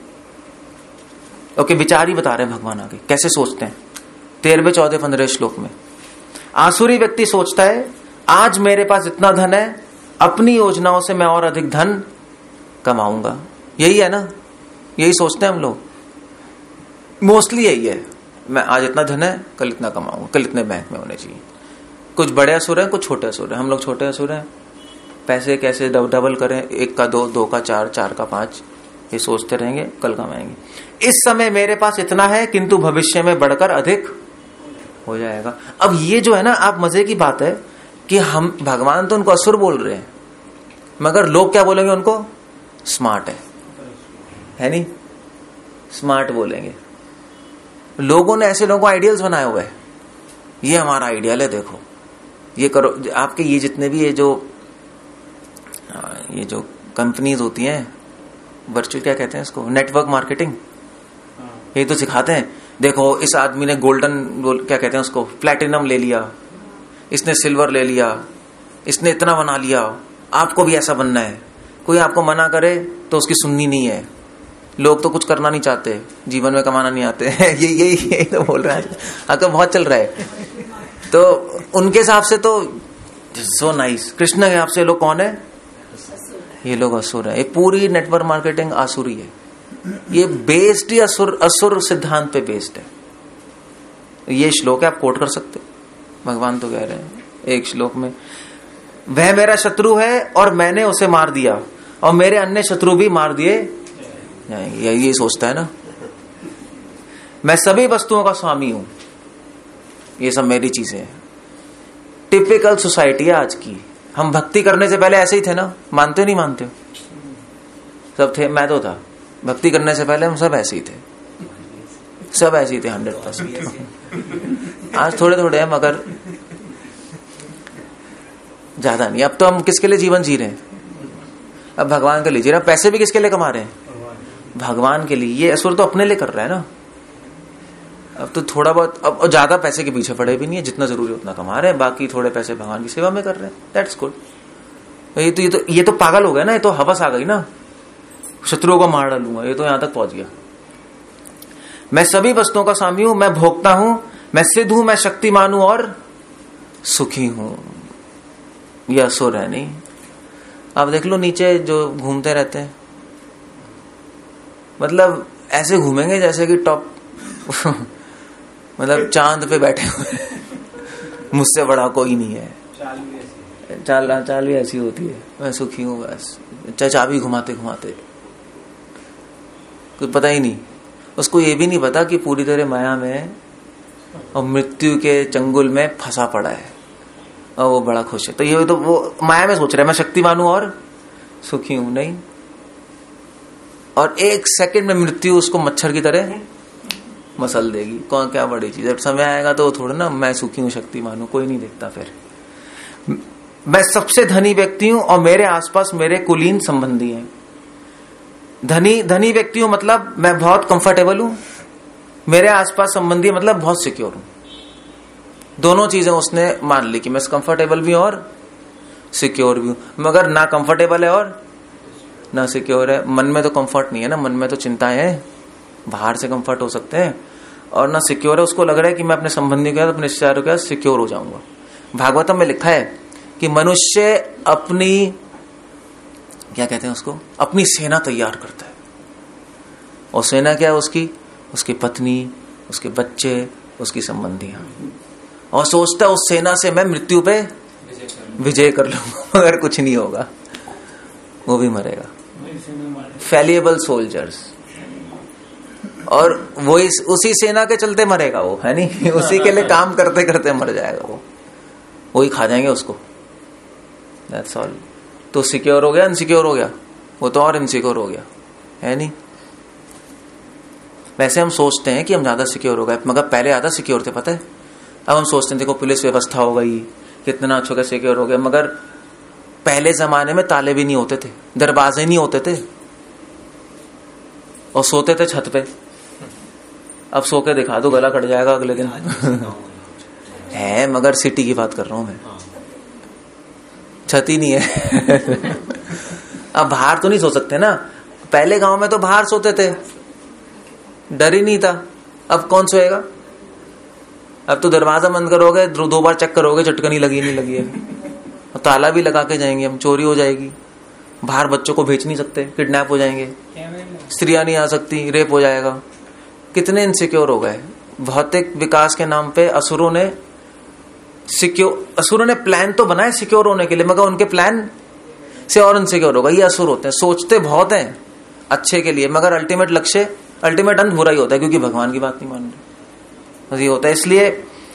A: ओके, विचार ही बता रहे हैं भगवान आगे कैसे सोचते हैं। तेरहवें चौदह पंद्रह श्लोक में आसुरी व्यक्ति सोचता है आज मेरे पास इतना धन है, अपनी योजनाओं से मैं और अधिक धन कमाऊंगा। यही है ना, यही सोचते हैं हम लोग, मोस्टली यही है। मैं आज इतना धन है, कल इतना कमाऊंगा, कल इतने बैंक में होने चाहिए। कुछ बड़े असुर हैं, कुछ छोटे असुर हैं। हम लोग छोटे असुर हैं, पैसे कैसे डबल करें, एक का दो, दो का चार, चार का पांच, ये सोचते रहेंगे, कल कमाएंगे। इस समय मेरे पास इतना है किंतु भविष्य में बढ़कर अधिक हो जाएगा। अब ये जो है ना, आप मजे की बात है कि हम भगवान तो उनको असुर बोल रहे हैं, मगर लोग क्या बोलेंगे उनको, स्मार्ट है, है नहीं, स्मार्ट बोलेंगे। लोगों ने ऐसे लोगों को आइडियल्स बनाए हुए हैं, ये हमारा आइडियल है, देखो ये करो। आपके ये जितने भी ये जो ये जो कंपनीज होती हैं, वर्चुअल क्या कहते हैं इसको, नेटवर्क मार्केटिंग, ये तो सिखाते हैं। देखो इस आदमी ने गोल्डन क्या कहते हैं उसको, प्लैटिनम ले लिया, इसने सिल्वर ले लिया, इसने इतना बना लिया, आपको भी ऐसा बनना है। कोई आपको मना करे तो उसकी सुननी नहीं है। लोग तो कुछ करना नहीं चाहते, जीवन में कमाना नहीं आते ये यही ये तो बोल रहे हैं, आजकल बहुत चल रहा है। तो उनके हिसाब से तो सो नाइस, कृष्ण के हिसाब से लोग कौन है, ये लोग असुर है। ये पूरी नेटवर्क मार्केटिंग आसुरी है। ये बेस्ड ही असुर असुर सिद्धांत पे बेस्ड है। ये श्लोक है, आप कोट कर सकते हो। भगवान तो कह रहे हैं एक श्लोक में, वह मेरा शत्रु है और मैंने उसे मार दिया और मेरे अन्य शत्रु भी मार दिए। यही सोचता है ना, मैं सभी वस्तुओं का स्वामी हूं, ये सब मेरी चीजें हैं। टिपिकल सोसाइटी है आज की। हम भक्ति करने से पहले ऐसे ही थे ना, मानते हो नहीं मानते हो? सब थे, मैं तो था। भक्ति करने से पहले हम सब ऐसे ही थे, सब ऐसे ही थे हंड्रेड परसेंट। आज थोड़े थोड़े हैं मगर ज्यादा नहीं। अब तो हम किसके लिए जीवन जी रहे हैं? अब भगवान के लिए जी रहे हैं। पैसे भी किसके लिए कमा रहे हैं? भगवान के लिए। ये असुर तो अपने लिए कर रहा है ना। अब तो थोड़ा बहुत, अब ज्यादा पैसे के पीछे पड़े भी नहीं है, जितना जरूरी उतना कमा रहे हैं, बाकी थोड़े पैसे भगवान की सेवा में कर रहे हैं। That's good. ये तो ये तो ये तो पागल हो गया ना, ये तो हवस आ गई ना, शत्रुओं को मार डालूंगा, ये तो यहां तक पहुंच गया। मैं सभी वस्तुओं का स्वामी हूं, मैं भोगता हूं, मैं सिद्ध हूं, मैं शक्तिमान हूं और सुखी हूं। यह असुर है नहीं। आप देख लो नीचे जो घूमते रहते हैं, मतलब ऐसे घूमेंगे जैसे कि टॉप मतलब चांद पे बैठे हुए मुझसे बड़ा कोई नहीं है। चाल भी ऐसी चाल चाल भी ऐसी होती है, मैं सुखी हूं बस। चाबी घुमाते घुमाते कुछ पता ही नहीं उसको, ये भी नहीं पता कि पूरी तरह माया में और मृत्यु के चंगुल में फंसा पड़ा है और वो बड़ा खुश है। तो ये तो वो माया में सोच रहा है मैं शक्तिमान हूं और सुखी हूं। नहीं, और एक सेकंड में मृत्यु उसको मच्छर की तरह मसल देगी। कौन क्या बड़ी चीज, जब समय आएगा तो थोड़ा ना मैं सुखी हूं शक्तिमान हूं, कोई नहीं देखता। फिर मैं सबसे धनी व्यक्ति हूं और मेरे आसपास मेरे कुलीन संबंधी हैं। धनी धनी व्यक्ति हूं मतलब मैं बहुत कंफर्टेबल हूं, मेरे आसपास संबंधी मतलब बहुत सिक्योर हूं। दोनों चीजें उसने मान ली कि मैं कंफर्टेबल भी हूं और सिक्योर भी हूं। मगर ना कंफर्टेबल है और ना सिक्योर है। मन में तो कंफर्ट नहीं है ना, मन में तो चिंताएं हैं, बाहर से कंफर्ट हो सकते हैं, और ना सिक्योर है। उसको लग रहा है कि मैं अपने संबंधी के साथ, अपने रिश्तेदारों के साथ सिक्योर हो जाऊंगा। भागवतम में लिखा है कि मनुष्य अपनी क्या कहते हैं उसको, अपनी सेना तैयार करता है। और सेना क्या है उसकी? उसकी पत्नी, उसके बच्चे, उसकी संबंधियां। और सोचता है उस सेना से मैं मृत्यु पे विजय कर लूंगा, मगर कुछ नहीं होगा, वो भी मरेगा। Fallible soldiers. और वो इस, उसी सेना के चलते मरेगा वो, है नहीं? उसी के लिए काम करते करते मर जाएगा वो, वही खा जाएंगे उसको। That's all. तो सिक्योर हो गया, अनसिक्योर हो गया? वो तो और इनसिक्योर हो गया, है नहीं? वैसे हम सोचते हैं कि हम ज्यादा सिक्योर हो गए, मगर पहले ज्यादा सिक्योर थे, पता है? अब हम सोचते हैं देखो पुलिस व्यवस्था हो गई, कितना अच्छा सिक्योर हो गया, मगर पहले जमाने में ताले भी नहीं होते थे, दरवाजे नहीं होते थे, और सोते थे छत पे। अब सो के दिखा दो, गला कट जाएगा अगले दिन है, मगर सिटी की बात कर रहा हूं मैं, छत ही नहीं है अब बाहर तो नहीं सो सकते ना। पहले गांव में तो बाहर सोते थे, डर ही नहीं था। अब कौन सोएगा? अब तो दरवाजा बंद करोगे, दो बार चेक करोगे चटकनी लगी नहीं लगी है, और ताला भी लगा के जाएंगे हम, चोरी हो जाएगी। बाहर बच्चों को भेज नहीं सकते, किडनैप हो जाएंगे, स्त्रियां नहीं आ सकती, रेप हो जाएगा। कितने इनसिक्योर हो गए। भौतिक विकास के नाम पे असुरों ने सिक्योर असुरों ने प्लान तो बनाए सिक्योर होने के लिए, मगर उनके प्लान से और इनसिक्योर होगा। ये असुर होते हैं, सोचते बहुत हैं अच्छे के लिए, मगर अल्टीमेट लक्ष्य, अल्टीमेट अंत बुरा ही होता है, क्योंकि भगवान की बात नहीं मान रहे। ये होता है। इसलिए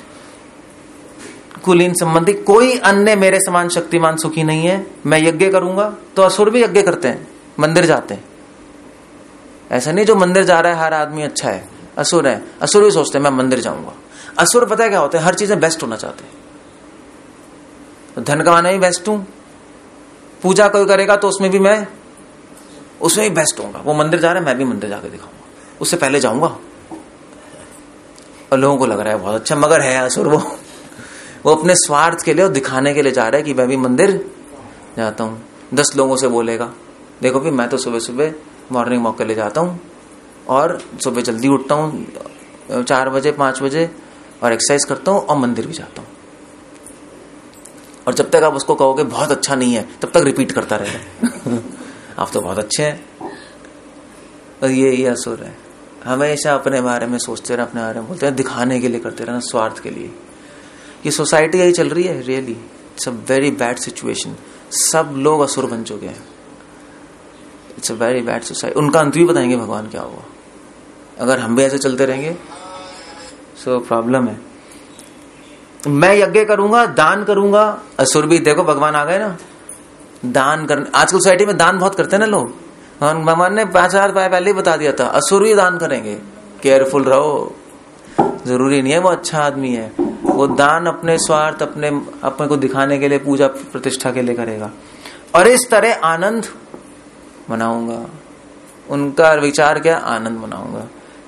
A: कुलीन संबंधी कोई अन्य मेरे समान शक्तिमान सुखी नहीं है। मैं यज्ञ करूंगा तो असुर भी यज्ञ करते हैं, मंदिर जाते हैं। ऐसा नहीं जो मंदिर जा रहा है हर आदमी अच्छा है, असुर है। असुर भी सोचते हैं मैं मंदिर जाऊंगा। असुर पता है क्या होता है, हर चीज में बेस्ट होना चाहते हैं। तो धन कमाने में बेस्ट हूं, पूजा कोई करेगा तो उसमें भी मैं उसमें भी बेस्ट होऊंगा। वो मंदिर जा रहा है, मैं भी मंदिर जाके दिखाऊंगा, उससे पहले जाऊंगा। और लोगों को लग रहा है बहुत अच्छा, मगर है असुर वो वो अपने स्वार्थ के लिए और दिखाने के लिए जा रहा है कि मैं भी मंदिर जाता हूँ। दस लोगों से बोलेगा, देखो भी मैं तो सुबह सुबह मॉर्निंग वॉक के लिए जाता हूँ और सुबह जल्दी उठता हूँ चार बजे पांच बजे और एक्सरसाइज करता हूँ और मंदिर भी जाता हूँ। और जब तक आप उसको कहोगे बहुत अच्छा नहीं है, तब तक रिपीट करता रहेगा आप तो बहुत अच्छे हैं। और ये ये असुर है, हमेशा अपने बारे में सोचते रहे, अपने बारे में बोलते हैं, दिखाने के लिए करते रहना, स्वार्थ के लिए। ये सोसाइटी यही चल रही है, really it's a very bad situation. सब लोग असुर बन चुके हैं, it's a very bad society. उनका अंत भी बताएंगे भगवान क्या हुआ अगर हम भी ऐसे चलते रहेंगे। सो प्रॉब्लम है। मैं यज्ञ करूंगा, दान करूंगा, असुर भी देखो भगवान आ गए ना। दान करने, आजकल सोसाइटी में दान बहुत करते हैं ना लोग, भगवान ने पांच हजार पहले ही बता दिया था असुर भी दान करेंगे, केयरफुल रहो। जरूरी नहीं है वो अच्छा आदमी है, वो दान अपने स्वार्थ, अपने अपने को दिखाने के लिए, पूजा प्रतिष्ठा के लिए करेगा। और इस तरह आनंद मनाऊंगा, उनका विचार क्या, आनंद मनाऊंगा।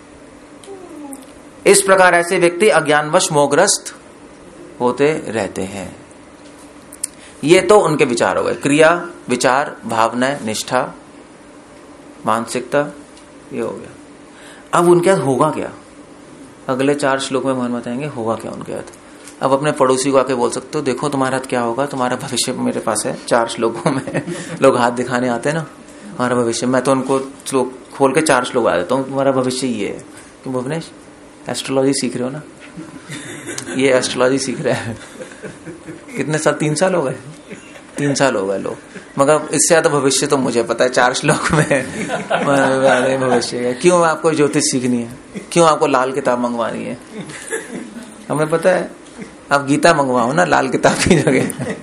A: इस प्रकार ऐसे व्यक्ति अज्ञानवश मोहग्रस्त होते रहते हैं। ये तो उनके विचार हो गए, क्रिया, विचार, भावना, निष्ठा, मानसिकता, ये हो गया। अब उनके साथ होगा क्या, अगले चार श्लोक में भगवान बताएंगे होगा क्या उनके साथ। अब अपने पड़ोसी को आके बोल सकते हो, देखो तुम्हारा क्या होगा, तुम्हारा भविष्य मेरे पास है। चार श्लोकों में लोग हाथ दिखाने आते हैं ना, हमारा भविष्य। मैं तो उनको श्लोक खोल के चार श्लोक आ देता हूँ, तुम्हारा भविष्य ये है। क्यों भुवनेश, एस्ट्रोलॉजी सीख रहे हो ना? ये एस्ट्रोलॉजी सीख रहे हैं। कितने साल, तीन साल हो गए, तीन साल हो गए लोग, मगर इससे ज्यादा भविष्य तो मुझे पता है चार श्लोक में भविष्य है। क्यों आपको ज्योतिष सीखनी है, क्यों आपको लाल किताब मंगवानी है? हमें पता है, आप गीता मंगवाओ ना लाल किताब की जगह।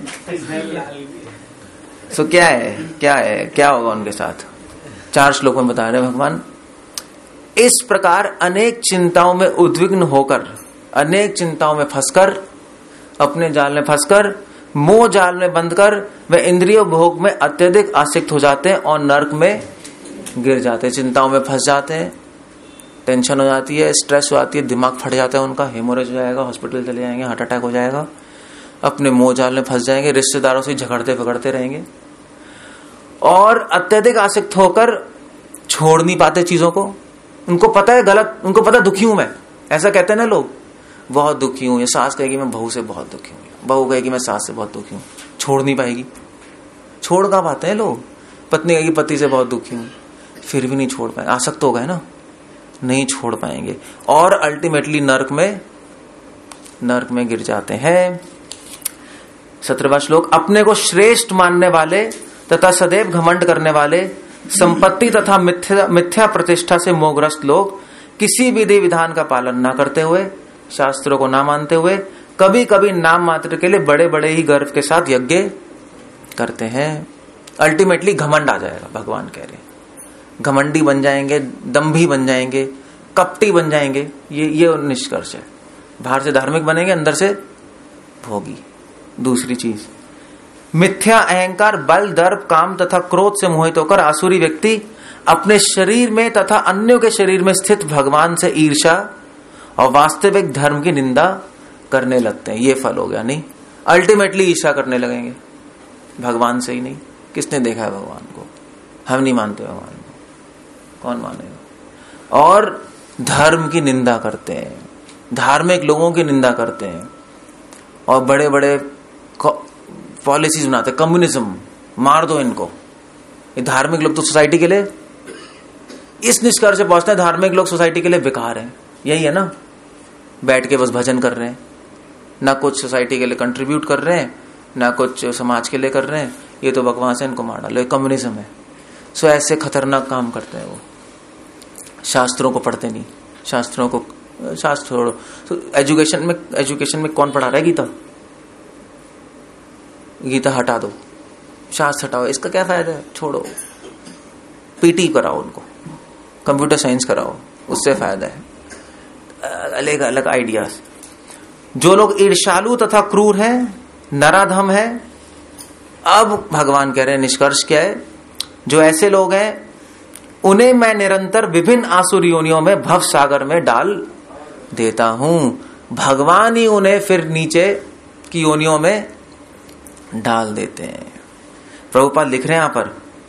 A: सो क्या है, क्या है, क्या होगा उनके साथ? चार श्लोक में बता रहे भगवान। इस प्रकार अनेक चिंताओं में उद्विग्न होकर, अनेक चिंताओं में फंसकर, अपने जाल में फंसकर, मोह जाल में बंद कर वे इंद्रिय भोग में अत्यधिक आसक्त हो जाते हैं और नरक में गिर जाते हैं। चिंताओं में फंस जाते हैं, टेंशन हो जाती है, स्ट्रेस हो जाती है, दिमाग फट जाता है उनका, हेमोरेज हो जाएगा, हॉस्पिटल चले जाएंगे, हार्ट अटैक हो जाएगा, अपने मोह जाल में फंस जाएंगे, रिश्तेदारों से झगड़ते पकड़ते रहेंगे और अत्यधिक आसक्त होकर छोड़ नहीं पाते चीजों को। उनको पता है गलत, उनको पता दुखी हूं मैं, ऐसा कहते हैं ना लोग, बहुत दुखी हूं। ये सास कहेगी मैं बहू से बहुत दुखी हूं, बहू कहेगी मैं सास से बहुत दुखी हूं, छोड़ नहीं पाएगी। छोड़ कहां पाते हैं लोग? पत्नी कहेगी पति से बहुत दुखी हूं, फिर भी नहीं छोड़ पाए, आसक्त तो हो गए ना, नहीं छोड़ पाएंगे और अल्टीमेटली नरक में नरक में गिर जाते हैं। सत्रहवां श्लोक। अपने को श्रेष्ठ मानने वाले तथा सदैव घमंड करने वाले, संपत्ति तथा मिथ्या मिथ्या प्रतिष्ठा से मोहग्रस्त लोग किसी विधि विधान का पालन न करते हुए, शास्त्रों को ना मानते हुए, कभी कभी नाम मात्र के लिए बड़े बड़े ही गर्व के साथ यज्ञ करते हैं। अल्टीमेटली घमंड आ जाएगा, भगवान कह रहे हैं। घमंडी बन जाएंगे, दंभी बन जाएंगे, कपटी बन जाएंगे। ये ये निष्कर्ष है। बाहर से धार्मिक बनेंगे, अंदर से भोगी। दूसरी चीज, मिथ्या अहंकार, बल, दर्प, काम तथा क्रोध से मोहित होकर आसुरी व्यक्ति अपने शरीर में तथा अन्यों के शरीर में स्थित भगवान से ईर्ष्या और वास्तविक धर्म की निंदा करने लगते हैं। ये फल हो गया। नहीं, अल्टीमेटली ईर्ष्या करने लगेंगे, भगवान से ही नहीं। किसने देखा है भगवान को? हम नहीं मानते भगवान को, कौन मानेगा? और धर्म की निंदा करते हैं, धार्मिक लोगों की निंदा करते हैं और बड़े बड़े पॉलिसीज बनाते हैं। कम्युनिज्म, मार दो इनको। ये धार्मिक लोग तो सोसाइटी के लिए इस निष्कर्ष से पहुंचते हैं, धार्मिक लोग सोसाइटी के लिए बेकार हैं। यही है ना, बैठ के बस भजन कर रहे हैं, ना कुछ सोसाइटी के लिए कंट्रीब्यूट कर रहे हैं, ना कुछ समाज के लिए कर रहे हैं। ये तो बकवास है, इनको मार डालो, कम्युनिज्म है। सो ऐसे खतरनाक काम करते हैं वो। शास्त्रों को पढ़ते नहीं, शास्त्रों को शास्त्र छोड़ो। तो एजुकेशन में एजुकेशन में कौन पढ़ा रहा है गीता? गीता हटा दो, शास्त्र हटाओ, इसका क्या फायदा है? छोड़ो। पीटी कराओ उनको, कंप्यूटर साइंस कराओ, उससे फायदा है। अलग अलग आइडियाज। जो लोग ईर्ष्यालु तथा क्रूर हैं, नराधम है। अब भगवान कह रहे हैं निष्कर्ष क्या है, जो ऐसे लोग हैं उन्हें मैं निरंतर विभिन्न आसुर योनियों में भव सागर में डाल देता हूं। भगवान ही उन्हें फिर नीचे की योनियों में डाल देते हैं। प्रभुपाद लिख रहे हैं यहां पर,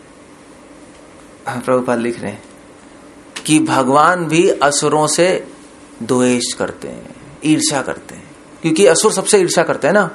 A: प्रभुपाद लिख रहे हैं कि भगवान भी असुरों से द्वेष करते हैं, ईर्ष्या करते हैं, क्योंकि असुर सबसे ईर्ष्या करते हैं ना।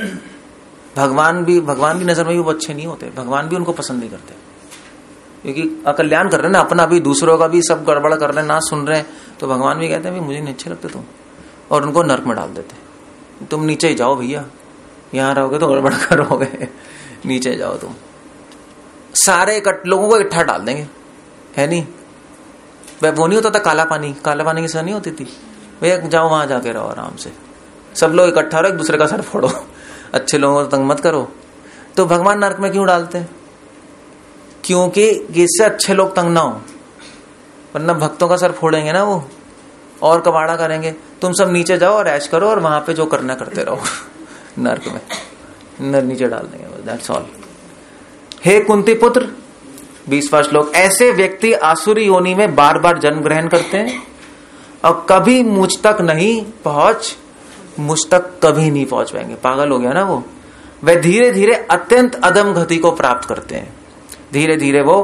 A: भगवान भी, भगवान की नजर में भी वो अच्छे नहीं होते, भगवान भी उनको पसंद नहीं करते, क्योंकि अकल्याण कर रहे हैं ना, अपना भी दूसरों का भी सब गड़बड़ कर रहे हैं, ना सुन रहे हैं, तो भगवान भी कहते हैं मुझे नहीं अच्छे लगते तुम, और उनको नर्क में डाल देते हैं। तुम नीचे ही जाओ भैया, यहां रहोगे तो गड़बड़ करोगे, नीचे जाओ तुम। सारे इकट्ठ लोगों को इकट्ठा डाल देंगे, है नहीं। वो नहीं होता था काला पानी, काला पानी की सजा नहीं होती थी, भैया जाओ वहां जाके रहो आराम से, सब लोग इकट्ठा रहो, एक दूसरे का सर फोड़ो, अच्छे लोगों को तंग मत करो। तो भगवान नरक में क्यों डालते हैं? क्योंकि इससे अच्छे लोग तंग ना हो, वरना भक्तों का सर फोड़ेंगे ना वो, और कबाड़ा करेंगे। तुम सब नीचे जाओ और ऐश करो, और वहां पे जो करना करते रहो नरक में, नर नीचे डाल देंगे, दैट्स ऑल। हे कुंती पुत्र, बीसवां श्लोक, ऐसे व्यक्ति आसुरी योनि में बार बार जन्म ग्रहण करते हैं और कभी मुझ तक नहीं पहुंच मुझ तक कभी नहीं पहुंच पाएंगे। पागल हो गया ना वो। वे धीरे धीरे अत्यंत अधम गति को प्राप्त करते हैं, धीरे धीरे वो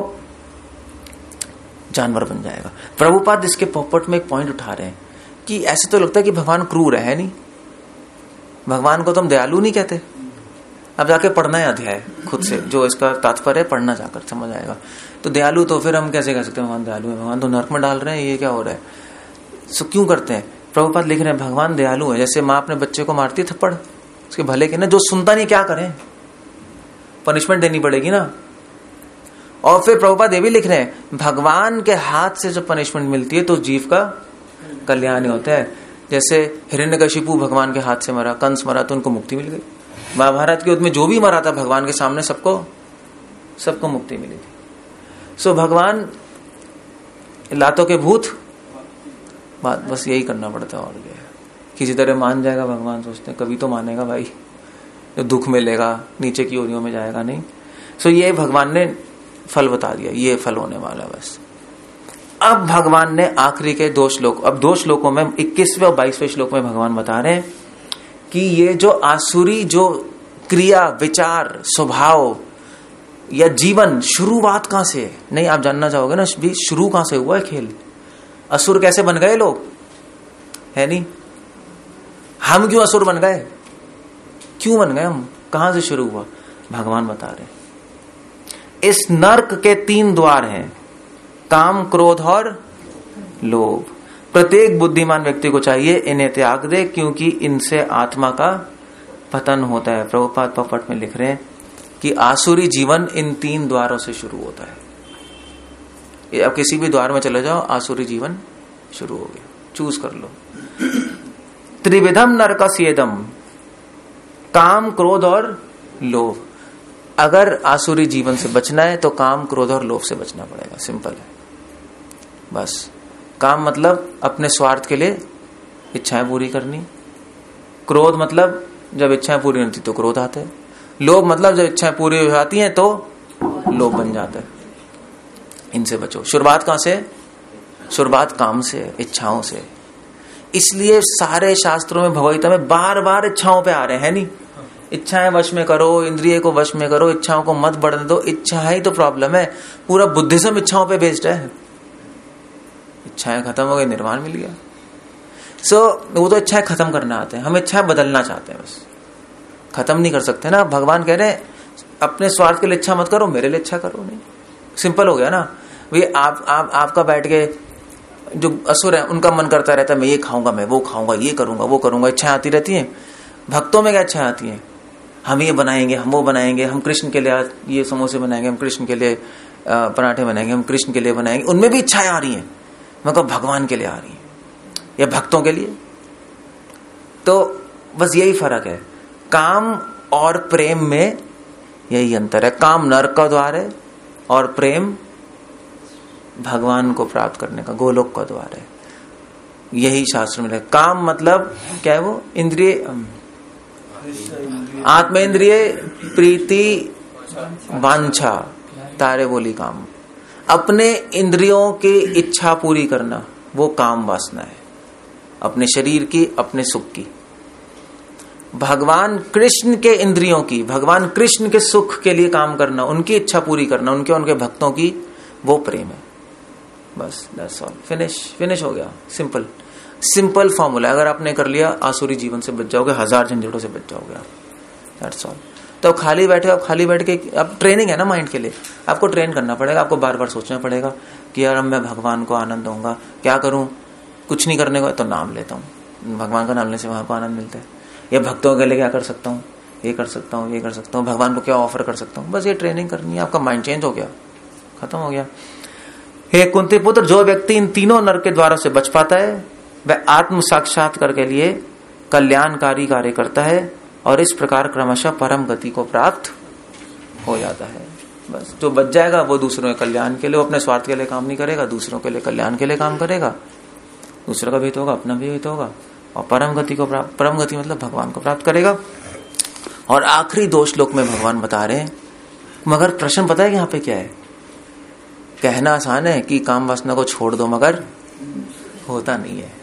A: जानवर बन जाएगा। प्रभुपाद इसके पोपट में एक पॉइंट उठा रहे हैं कि ऐसे तो लगता है कि भगवान क्रूर है, नहीं, भगवान को तुम दयालु नहीं कहते। अब जाके पढ़ना है अध्याय खुद से, जो इसका तात्पर्य है पढ़ना, जाकर समझ आएगा। तो दयालु तो फिर हम कैसे कह सकते हैं भगवान दयालु है? भगवान तो नरक में डाल रहे हैं, ये क्या हो रहा है? सो क्यों करते हैं? प्रभुपाद लिख रहे हैं भगवान दयालु है। जैसे माँ अपने बच्चे को मारती है थप्पड़, उसके भले के ना, जो सुनता नहीं क्या करें, पनिशमेंट देनी पड़ेगी ना। और फिर प्रभुपाद ये भी लिख रहे हैं भगवान के हाथ से जब पनिशमेंट मिलती है तो जीव का कल्याण ही होता है। जैसे हिरण्यकशिपु भगवान के हाथ से मरा, कंस मरा तो उनको मुक्ति मिल गई। महाभारत के युद्ध में जो भी मरा था भगवान के सामने, सबको सबको मुक्ति मिली थी। सो भगवान लातों के भूत, बात बस यही करना पड़ता है और क्या। किसी तरह मान जाएगा भगवान, सोचते हैं कभी तो मानेगा भाई, जो दुख मिलेगा नीचे की ओरियों में जाएगा नहीं। सो ये भगवान ने फल बता दिया, ये फल होने वाला बस। अब भगवान ने आखिरी के दो श्लोक, अब दो श्लोकों में इक्कीसवें और बाईसवें श्लोक में भगवान बता रहे हैं कि ये जो आसुरी जो क्रिया, विचार, स्वभाव या जीवन, शुरुआत कहां से है? नहीं, आप जानना चाहोगे ना भी शुरू कहां से हुआ है खेल? असुर कैसे बन गए लोग, है नहीं? हम क्यों असुर बन गए? क्यों बन गए हम? कहां से शुरू हुआ? भगवान बता रहे हैं इस नर्क के तीन द्वार हैं, काम, क्रोध और लोभ। प्रत्येक बुद्धिमान व्यक्ति को चाहिए इन्हें त्याग दे, क्योंकि इनसे आत्मा का पतन होता है। प्रभुपाद पपट में लिख रहे हैं कि आसुरी जीवन इन तीन द्वारों से शुरू होता है। अब किसी भी द्वार में चले जाओ, आसुरी जीवन शुरू हो गया, चूज कर लो। त्रिविधम नरकस्येदम, काम, क्रोध और लोभ। अगर आसुरी जीवन से बचना है तो काम, क्रोध और लोभ से बचना पड़ेगा। सिंपल है बस। काम मतलब अपने स्वार्थ के लिए इच्छाएं पूरी करनी, क्रोध मतलब जब इच्छाएं पूरी नहीं होती तो क्रोध आता है, लोभ मतलब जब इच्छाएं पूरी हो जाती हैं तो लोभ बन जाता है। इनसे बचो। शुरुआत कहां से? शुरुआत काम से, इच्छाओं से। इसलिए सारे शास्त्रों में, भगवद्गीता में बार बार इच्छाओं पे आ रहे हैं, नहीं? इच्छाएं वश में करो, इंद्रिय को वश में करो, इच्छाओं को मत बढ़ने दो। इच्छा ही तो प्रॉब्लम है। पूरा बुद्धिज्म इच्छाओं पे बेस्ड है। इच्छाएं खत्म हो गई, निर्वाण मिल गया। सो so, वो तो इच्छाएं खत्म करना आते हैं, हम इच्छाएं बदलना चाहते हैं, बस खत्म नहीं कर सकते ना। भगवान कह रहे हैं अपने स्वार्थ के लिए इच्छा मत करो, मेरे लिए इच्छा करो। नहीं, सिंपल हो गया ना। वे आप, आप आपका बैठ के जो असुर है उनका मन करता रहता है मैं ये खाऊंगा, मैं वो खाऊंगा, ये करूंगा, वो करूंगा, इच्छाएं आती रहती हैं। भक्तों में क्या इच्छाएं आती हैं? हम ये बनाएंगे, हम वो बनाएंगे, हम कृष्ण के लिए ये समोसे बनाएंगे, हम कृष्ण के लिए पराठे बनाएंगे, हम कृष्ण के लिए बनाएंगे। उनमें भी इच्छाएं आ रही हैं, मतलब भगवान के लिए आ रही हैं या भक्तों के लिए। तो बस यही फर्क है। काम और प्रेम में यही अंतर है। काम नरक का द्वार है और प्रेम भगवान को प्राप्त करने का, गोलोक का द्वार है। यही शास्त्र में है। काम मतलब क्या है? वो इंद्रिय आत्मेंद्रिय प्रीति वांछा तारे बोली काम, अपने इंद्रियों की इच्छा पूरी करना वो काम वासना है, अपने शरीर की, अपने सुख की। भगवान कृष्ण के इंद्रियों की, भगवान कृष्ण के सुख के लिए काम करना, उनकी इच्छा पूरी करना, उनके उनके भक्तों की, वो प्रेम है। बस दैट्स ऑल, फिनिश फिनिश हो गया। सिंपल सिंपल फॉर्मूला, अगर आपने कर लिया आसुरी जीवन से बच जाओगे, हजार झंझटों से बच जाओगे आप। That's all. तो खाली बैठे, आप खाली बैठ के, अब ट्रेनिंग है ना माइंड के लिए, आपको ट्रेन करना पड़ेगा, आपको बार बार सोचना पड़ेगा कि यार अब मैं भगवान को आनंद दूंगा, क्या करूं? कुछ नहीं करने को तो नाम लेता हूँ, भगवान का नाम लेने से वहां को आनंद मिलता है। या भक्तों के लिए क्या कर सकता हूँ, ये कर सकता हूँ, ये कर सकता हूँ, भगवान को क्या ऑफर कर सकता हूँ। बस ये ट्रेनिंग करनी है, आपका माइंड चेंज हो गया, खत्म हो गया। हे कुंती पुत्र, जो व्यक्ति इन तीनों नरक के द्वारों से बच पाता है वह आत्म साक्षात्कार के लिए कल्याणकारी कार्य करता है और इस प्रकार क्रमशः परम गति को प्राप्त हो जाता है। बस जो बच जाएगा वो दूसरों के कल्याण के लिए, वो अपने स्वार्थ के लिए काम नहीं करेगा, दूसरों के लिए कल्याण के लिए काम करेगा, दूसरों का भी हित होगा, अपना भी हित होगा और परम गति को प्राप्त, परम गति मतलब भगवान को प्राप्त करेगा। और आखिरी दो श्लोक में भगवान बता रहे हैं, मगर प्रश्न पता है कि यहाँ पे क्या है? कहना आसान है कि काम वासना को छोड़ दो, मगर होता नहीं है।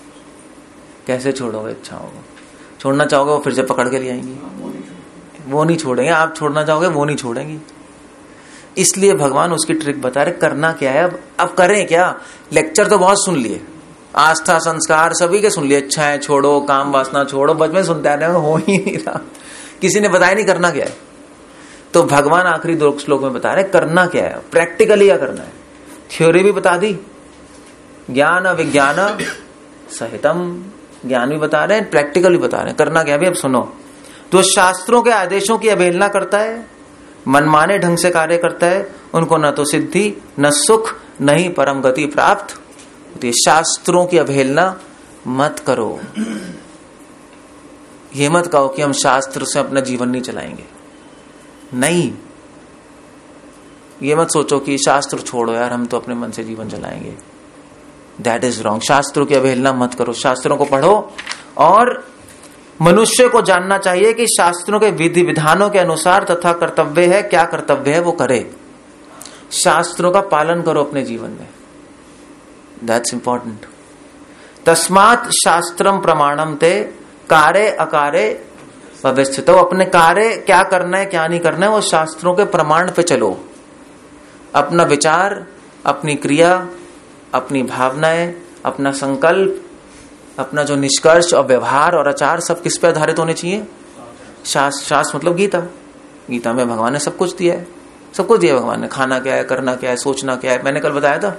A: कैसे छोड़ोगे इच्छाओं को? छोड़ना चाहोगे वो फिर से पकड़ के ले आएंगी, वो नहीं छोड़ेंगे। आप छोड़ना चाहोगे वो नहीं छोड़ेंगी। इसलिए भगवान उसकी ट्रिक बता रहे, करना क्या है अब अब करें क्या? लेक्चर तो बहुत सुन लिए, आस्था संस्कार सभी के सुन लिए, इच्छाएं छोड़ो, काम वासना छोड़ो, बचपन सुनते आ रहे हैं, हो ही नहीं रहा, किसी ने बताया नहीं करना क्या है। तो भगवान आखिरी दो श्लोक में बता रहे करना क्या है, प्रैक्टिकली क्या करना है। थ्योरी भी बता दी, ज्ञान विज्ञान सहितम, ज्ञान भी बता रहे हैं, प्रैक्टिकल भी बता रहे हैं करना क्या भी। अब सुनो, जो शास्त्रों के आदेशों की अवहेलना करता है, मनमाने ढंग से कार्य करता है, उनको न तो सिद्धि न सुख न ही परम गति प्राप्त होती है। शास्त्रों की अवहेलना मत करो। ये मत कहो कि हम शास्त्र से अपना जीवन नहीं चलाएंगे, नहीं। ये मत सोचो कि शास्त्र छोड़ो यार, हम तो अपने मन से जीवन चलाएंगे। That is wrong. शास्त्रों की अवहेलना मत करो, शास्त्रों को पढ़ो। और मनुष्य को जानना चाहिए कि शास्त्रों के विधि विधानों के अनुसार तथा कर्तव्य है, क्या कर्तव्य है वो करे। शास्त्रों का पालन करो अपने जीवन में, दैट्स इंपॉर्टेंट। तस्मात् शास्त्रम प्रमाणम ते कार्य अकार्य व्यवस्थितो। अपने कार्य क्या करना है क्या नहीं करना है वो शास्त्रों के प्रमाण पे चलो। अपना विचार, अपनी क्रिया, अपनी भावनाएं, अपना संकल्प, अपना जो निष्कर्ष और व्यवहार और आचार सब किस पे आधारित होने चाहिए? शास्त्र। शास्त्र मतलब गीता। गीता में भगवान ने सब कुछ दिया है, सब कुछ दिया भगवान ने। खाना क्या है, करना क्या है, सोचना क्या है, मैंने कल बताया था।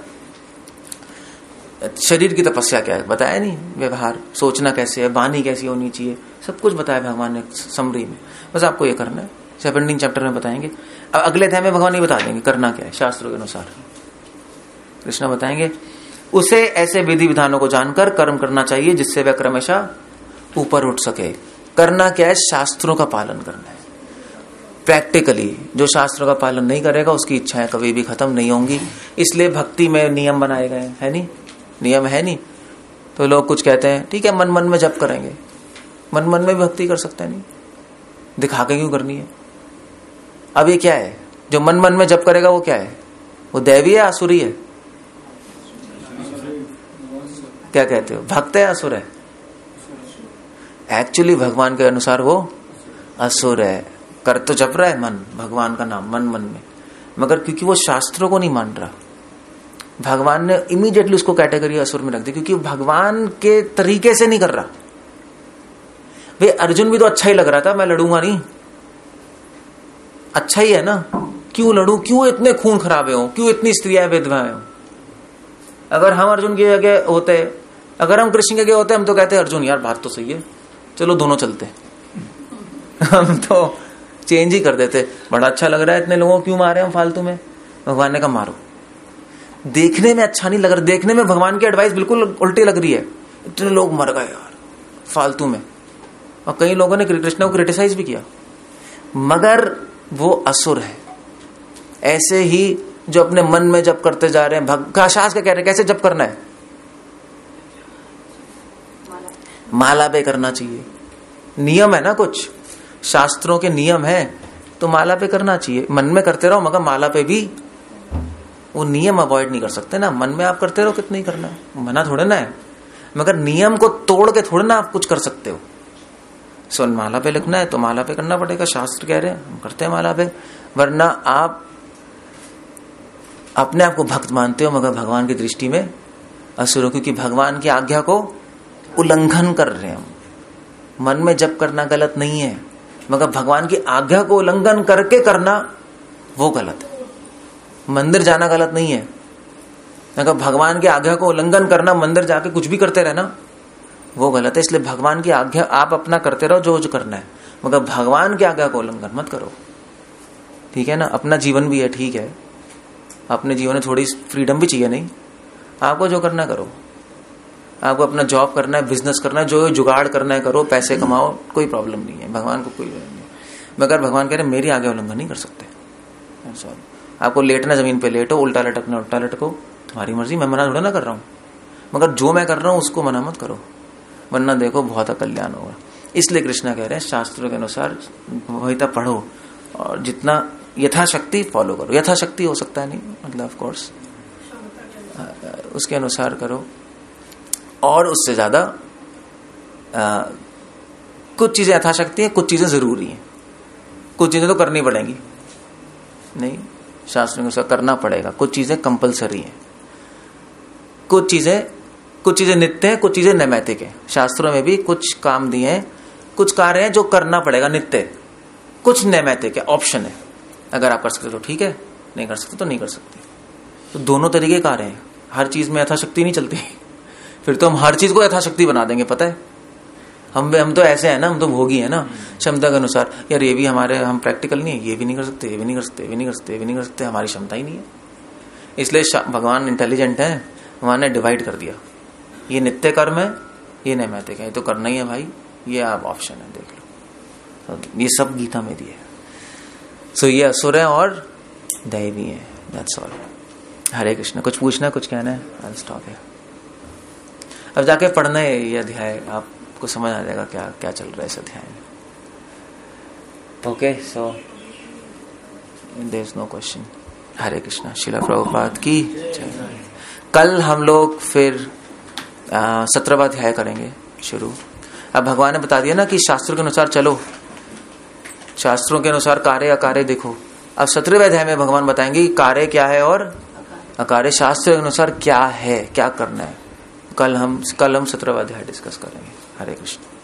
A: शरीर की तपस्या क्या है बताया नहीं, व्यवहार, सोचना कैसे है, वाणी कैसी होनी चाहिए, सब कुछ बताया भगवान ने समरी में। बस आपको ये करना है, सेवनटीन चैप्टर में बताएंगे। अब अगले अध्याय में भगवान ये बता देंगे करना क्या है शास्त्रों के अनुसार। कृष्ण बताएंगे उसे ऐसे विधि विधानों को जानकर कर्म करना चाहिए जिससे वह क्रमशः ऊपर उठ सके। करना क्या है? शास्त्रों का पालन करना है प्रैक्टिकली। जो शास्त्रों का पालन नहीं करेगा उसकी इच्छाएं कभी भी खत्म नहीं होंगी। इसलिए भक्ति में नियम बनाए गए है नहीं, नियम है नहीं। तो लोग कुछ कहते हैं ठीक है मन मन में जप करेंगे, मन मन में भी भक्ति कर सकते हैं, नहीं दिखा के क्यों करनी है? अब ये क्या है जो मन मन में जप करेगा वो क्या है? वो दैवी है आसुरी है? क्या कहते हो, भक्त है असुर है? एक्चुअली भगवान के अनुसार वो असुर है। कर तो जप रहा है मन, भगवान का नाम मन मन में, मगर क्योंकि वो शास्त्रों को नहीं मान रहा, भगवान ने इमीडिएटली उसको कैटेगरी असुर में रख दी, क्योंकि भगवान के तरीके से नहीं कर रहा। भाई अर्जुन भी तो अच्छा ही लग रहा था, मैं लड़ूंगा नहीं, अच्छा ही है ना, क्यों लड़ू, क्यों इतने खून खराबे हो, क्यों इतनी स्त्रियां विधवाएं हो। अगर हम अर्जुन की जगह होते, अगर हम कृष्ण की जगह होते, हम तो कहते अर्जुन यार बात तो सही है, चलो दोनों चलते। हम तो चेंज ही कर देते, बड़ा अच्छा लग रहा है, इतने लोगों क्यों मारे हम फालतू में। भगवान ने कहा मारो, देखने में अच्छा नहीं लग रहा, देखने में भगवान की एडवाइस बिल्कुल उल्टी लग रही है, इतने लोग मर गए यार फालतू में। और कई लोगों ने कृष्ण को क्रिटिसाइज भी किया, मगर वो असुर है। ऐसे ही जो अपने मन में जप करते जा रहे हैं, भग शास्त्र कह रहे हैं कैसे जप करना है, माला पे करना चाहिए, नियम है ना कुछ। शास्त्रों के नियम है तो माला पे करना चाहिए, मन में करते रहो, मगर माला पे भी वो नियम अवॉइड नहीं कर सकते ना। मन में आप करते रहो, कितना ही करना है, मना थोड़े ना है, मगर नियम को तोड़ के थोड़े ना आप कुछ कर सकते हो। सो माला पे लिखना है तो माला पे करना पड़ेगा, शास्त्र कह रहे हैं, हम करते हैं माला पे। वरना आप अपने आप को भक्त मानते हो, मगर भगवान की दृष्टि में असुर हो, क्योंकि भगवान की आज्ञा को उल्लंघन कर रहे हैं हम। मन में जप करना गलत नहीं है, मगर भगवान की आज्ञा को उल्लंघन करके करना वो गलत है। मंदिर जाना गलत नहीं है, मगर भगवान की आज्ञा को उल्लंघन करना, मंदिर जाके कुछ भी करते रहना, वो गलत है। इसलिए भगवान की आज्ञा आप अपना करते रहो जो जो करना है, मगर भगवान की आज्ञा को उल्लंघन मत करो, ठीक है ना। अपना जीवन भी है, ठीक है, अपने जीवन में थोड़ी फ्रीडम भी चाहिए, नहीं, आपको जो करना करो। आपको अपना जॉब करना है, बिजनेस करना है, जो जुगाड़ करना है करो, पैसे कमाओ, कोई प्रॉब्लम नहीं है, भगवान को कोई प्रॉब्लम नहीं। मगर भगवान कह रहे मेरी आज्ञा उल्लंघन नहीं कर सकते। आपको लेटना जमीन पे लेटो, उल्टा लटकना उल्टा लटको, तुम्हारी मर्जी, मैं मना थोड़ा ना कर रहा हूं, मगर जो मैं कर रहा हूं उसको मना मत करो, वरना देखो बहुत अकल्याण होगा। इसलिए कृष्णा कह रहे हैं शास्त्रों के अनुसार भगवद्गीता पढ़ो और जितना यथाशक्ति फॉलो करो। यथाशक्ति हो सकता है नहीं, मतलब ऑफ कोर्स उसके अनुसार करो, और उससे ज्यादा कुछ चीजें यथाशक्ति है, कुछ चीजें जरूरी हैं, कुछ चीजें तो करनी पड़ेंगी, नहीं शास्त्रों के अनुसार करना पड़ेगा, कुछ चीजें कंपलसरी है, कुछ चीजें कुछ चीजें नित्य है, कुछ चीजें नैमित्तिक है। शास्त्रों में भी कुछ काम दिए हैं, कुछ कार्य हैं जो करना पड़ेगा नित्य, कुछ नैमित्तिक है, ऑप्शन है। अगर आप कर सकते तो ठीक है, नहीं कर सकते तो नहीं कर सकते। तो दोनों तरीके कार्य हैं, हर चीज में यथाशक्ति नहीं चलती, फिर तो हम हर चीज को यथाशक्ति बना देंगे। पता है हम हम तो ऐसे है ना, हम तो भोगी है ना, क्षमता के अनुसार। यार ये भी हमारे, हम प्रैक्टिकल नहीं है, ये भी नहीं कर सकते, ये भी नहीं कर सकते, ये भी नहीं कर सकते, ये भी नहीं कर सकते, हमारी क्षमता ही नहीं है। इसलिए भगवान इंटेलिजेंट है, भगवान ने डिवाइड कर दिया, ये नित्य कर्म है, ये नैमित्तिक है, ये तो करना ही है भाई, ये आप ऑप्शन है, देख लो। तो ये सब गीता में दिया है। सो ये असुर है और दैवी है, दैट्स ऑल। हरे कृष्ण। कुछ पूछना, कुछ कहना है? I will stop here. अब जाके पढ़ना है ये अध्याय, आपको समझ आ जाएगा क्या क्या चल रहा है इस अध्याय में। Okay, so there is no question. Hare Krishna. Srila Prabhupada की जय। कल हम लोग फिर सत्रहवां अध्याय करेंगे शुरू। अब भगवान ने बता दिया ना कि शास्त्रों के अनुसार चलो, शास्त्रों के अनुसार कार्य अकार्य देखो। अब सत्रहवें अध्याय में भगवान बताएंगे कि कार्य क्या है और अकार्य शास्त्र के अनुसार क्या है, क्या करना है। कल हम कल हम सत्रहवां अध्याय डिस्कस करेंगे। हरे कृष्ण।